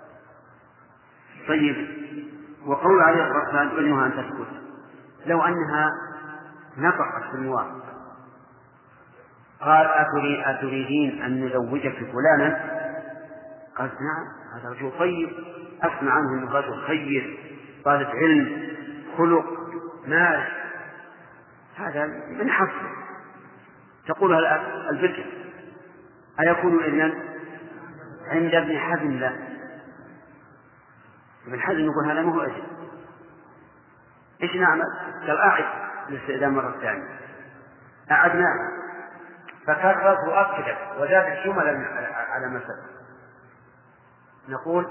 طيب، وقول عليه الصلاة والسلام إنها أن تسكت، لو أنها نطقت في الموافق قال أتريدين أن نزوجك فلانا؟ قالت نعم، هذا رجل طيب أسمع عنه أنه رجل خير، طالب علم، خلق، مال، هذا من حصل. تقول البكر أيكون إذن عند ابن حزم؟ لا، ابن حزم يقول هذا ما هو أجل. إيش نعمل؟ قال أعد الاستئذان مرة ثانية. أعدناه فكررت وأكدت وزادت جملا على ما سبق. نقول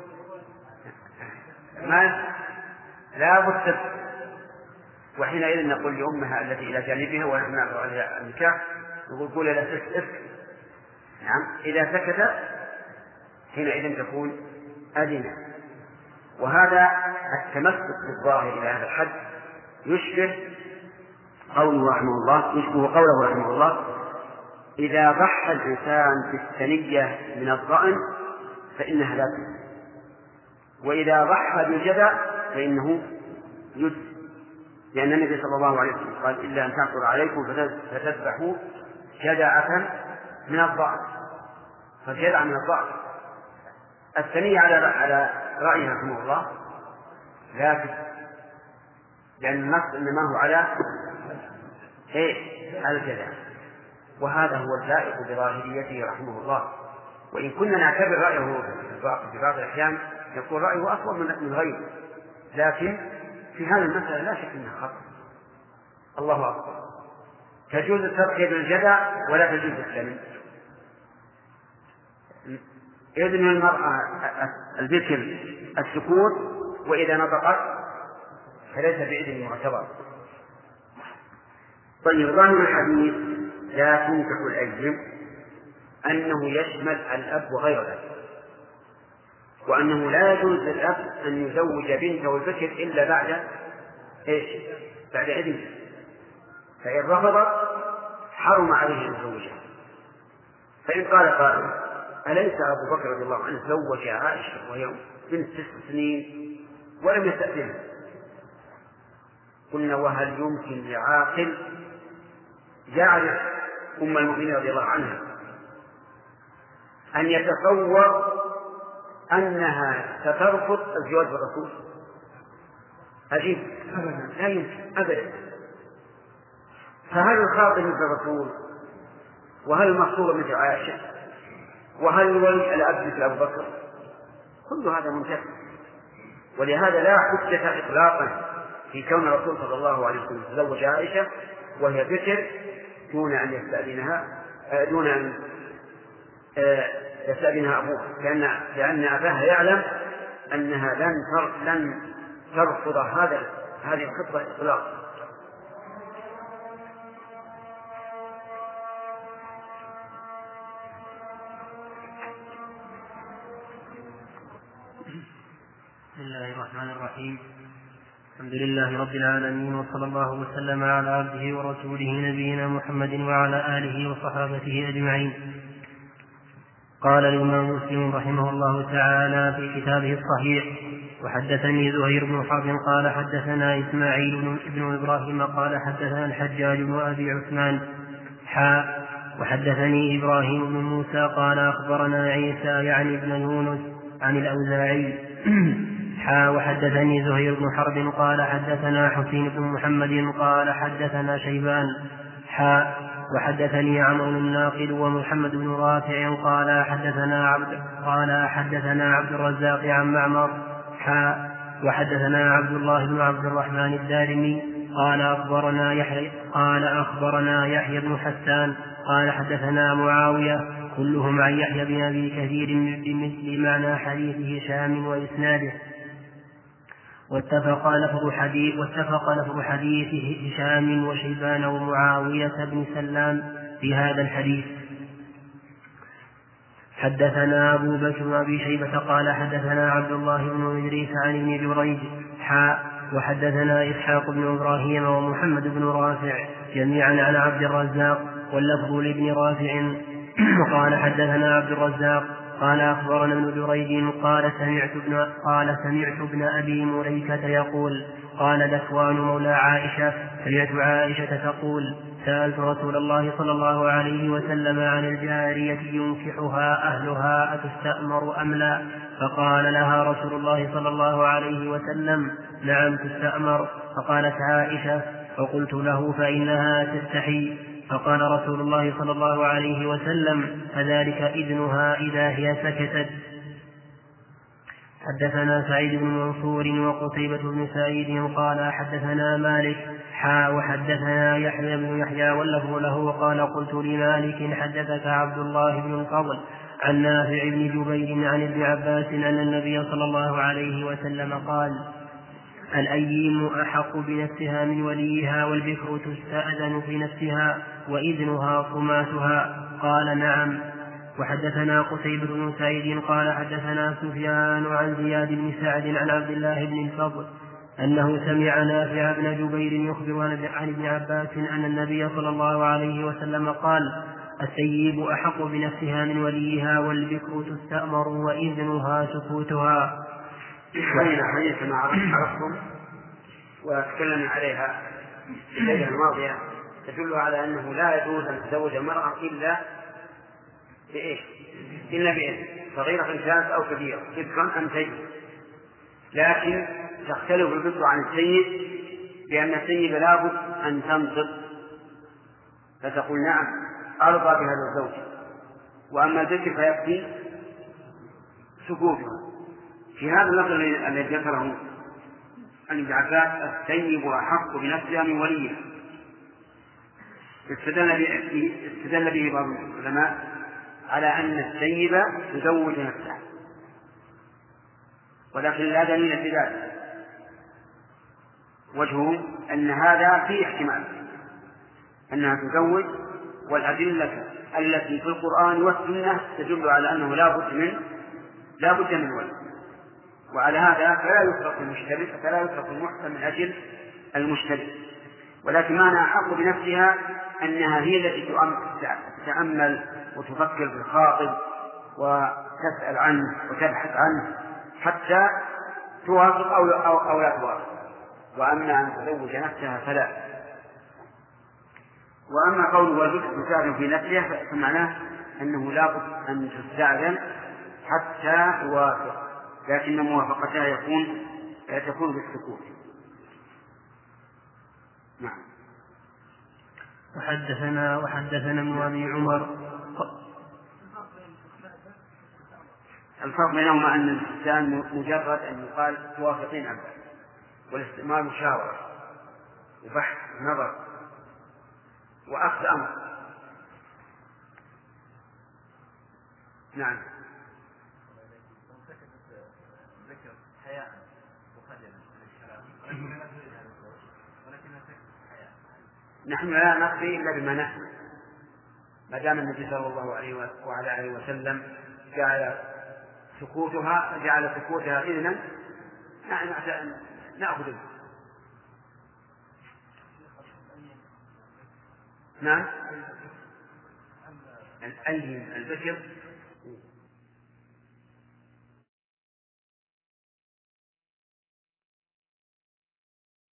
ما لا بد، وحينئذ نقول لأمها التي إلى جانبها ونحن نعرض عليها النكاح، نقول قول لا تسأل نعم إذا سكت حينئذ تكون أذن. وهذا التمسك بالظاهر إلى هذا الحد يشبه قوله رحمه الله إذا ضحى الإنسان بالثنية من الضأن فإنها لا تجزي، وإذا ضحى بالجدع فإنه يجزي، لأن النبي صلى الله عليه وسلم قال إلا أن تعثر عليكم فتذبحوا جدعة من الضأن، فالجدع من الضأن. الثنية على رأيها رحمه الله لا تجزي، لأن النص إنما هو على الجدع، وهذا هو اللائق بظاهريته رحمه الله. وإن كنا نعتبر رأيه في بعض الأحيان يكون رأيه أفضل من غيره، لكن في هذه المسألة لا شك أنها خطأ. الله أكبر. تجوز التضحية بالجدع ولا تجوز الثمن. إذن المرأة البكر السكوت، وإذا نطقت فليس بإذن معتبر. طيب، ظاهر الحديث لا تنكح الأيم أنه يشمل الأب وغير الأب، وأنه لا يجوز للأب أن يزوج بنته البكر إلا بعد إذنه، فإن رفض حرم عليه أن يزوجها. فإن قال قائل أليس أبو بكر رضي الله عنه زوج عائشة وهي بنت 9 سنين ولم يستأذنها؟ قلنا وهل يمكن لعاقل يعرف أم المؤمنين رضي الله عنها أن يتصور أنها سترفض الزواج بالرسول؟ عجيب، لا يمكن أبدا. فهل الخاطب مثل الرسول؟ وهل المخطوبة مثل عائشة؟ وهل الولي الأب مثل أبو بكر؟ كل هذا منتهى. ولهذا لا حجة إطلاقا في كون الرسول صلى الله عليه وسلم تزوج عائشة وهي بكر دون أن يستأذنها أبوها، لأن أباها يعلم أنها لن ترفض هذه الخطبة إطلاقا. بسم الله الرحمن الرحيم. الحمد لله رب العالمين، وصلى الله وسلم على عبده ورسوله نبينا محمد وعلى آله وصحابته أجمعين. قال الإمام مسلم رحمه الله تعالى في كتابه الصحيح: وحدثني زهير بن حرب قال حدثنا إسماعيل بن إبراهيم قال حدثنا الحجاج بن أبي عثمان وحدثني إبراهيم بن موسى قال أخبرنا عيسى يعني ابن يونس عن الأوزاعي وحدثني زهير بن حرب قال حدثنا حسين بن محمد قال حدثنا شيبان وحدثني عمرو الناقد ومحمد بن رافع قال حدثنا عبد الرزاق عن معمر وحدثنا عبد الله بن عبد الرحمن الدارمي قال أخبرنا يحيى بن حسان قال حدثنا معاوية كلهم عن يحيى بن أبي كثير بمثل معنى حديث هشام وإسناده، واتفق لفظ حديث هشام وشيبان ومعاوية بن سلام في هذا الحديث. حدثنا أبو بكر بن أبي شيبة قال حدثنا عبد الله بن إدريس عن ابن جريج وحدثنا إسحاق بن إبراهيم ومحمد بن رافع جميعا عن عبد الرزاق، واللفظ لابن رافع قال حدثنا عبد الرزاق قال أخبرنا ابن جريج قال سمعت ابن أبي مليكة يقول قال ذكوان مولى عائشة سمعت عائشة تقول سألت رسول الله صلى الله عليه وسلم عن الجارية ينكحها أهلها أتستأمر أم لا؟ فقال لها رسول الله صلى الله عليه وسلم نعم تستأمر. فقالت عائشة فقلت له فإنها تستحي. فقال رسول الله صلى الله عليه وسلم فذلك إذنها إذا هي سكتت. حدثنا سعيد بن منصور وقتيبة بن سعيد قال حدثنا مالك وحدثنا يحيى بن يحيى واللفظ له وقال قلت لمالك حدثك عبد الله بن الفضل عن نافع بن جبير عن ابن عباس أن النبي صلى الله عليه وسلم قال الأيم أحق بنفسها من وليها والبكر تستأذن في نفسها وإذنها صماتها. قال نعم. وحدثنا قتيبة بن سعيد قال حدثنا سفيان عن زياد بن سعد عن عبد الله بن الفضل أنه سمع نافع بن جبير يخبر عن ابن عباس أن النبي صلى الله عليه وسلم قال: السيب أحق بنفسها من وليها والبكر تستأمر وإذنها سكوتها. وإن حديث ما عرفتم وتكلم عليها في الليلة الماضية تدل على أنه لا يجوز أن تزوج المرأة إلا بإيش؟ إلا بإذن، صغيرة كانت أو كبيرة، بكرا أم سيد. لكن تختلف البكر عن السيد بأن السيد لابد أن تنطق فتقول نعم أرضى بهذا الزوج، وأما البكر فيكفي سكوتها. في هذا اللفظ الذي ذكره عن ابن عباس: السيب أحق بنفسها من وليها، استدل به بعض العلماء على أن السيب تزوج نفسها، ولكن لا دليل في ذلك. وجهه أن هذا فيه احتمال أنها تزوج، والأدلة التي في القرآن والسنة تدل على أنه لا بد من ولي، وعلى هذا فلا يترك المشترك، فلا يترك المحسن من أجل المشترك. ولكن معنى أحق بنفسها أنها هي التي تتأمل وتفكر في الخاطب وتسأل عنه وتبحث عنه حتى توافق أو لا توافق. وأما أن تزوج نفسها فلا. وأما قوله والبكر تستأذن في نفسها فمعناه أنه لا بد أن تستأذن حتى توافق، لكن موافقتها تكون بالسكوت. نعم. وحدثنا ابن أبي عمر. الفرق بينهما أن الاستئذان مجرد أن يقال توافقين أبدا، والاستئمار مشاورة وبحث نظر وأخذ أمر. نعم. نحن لا نقضي إلا بما نحن، ما دام النبي صلى الله عليه وعلى آله وسلم جعل سكوتها إذنا نأخذ به. نعم. البكر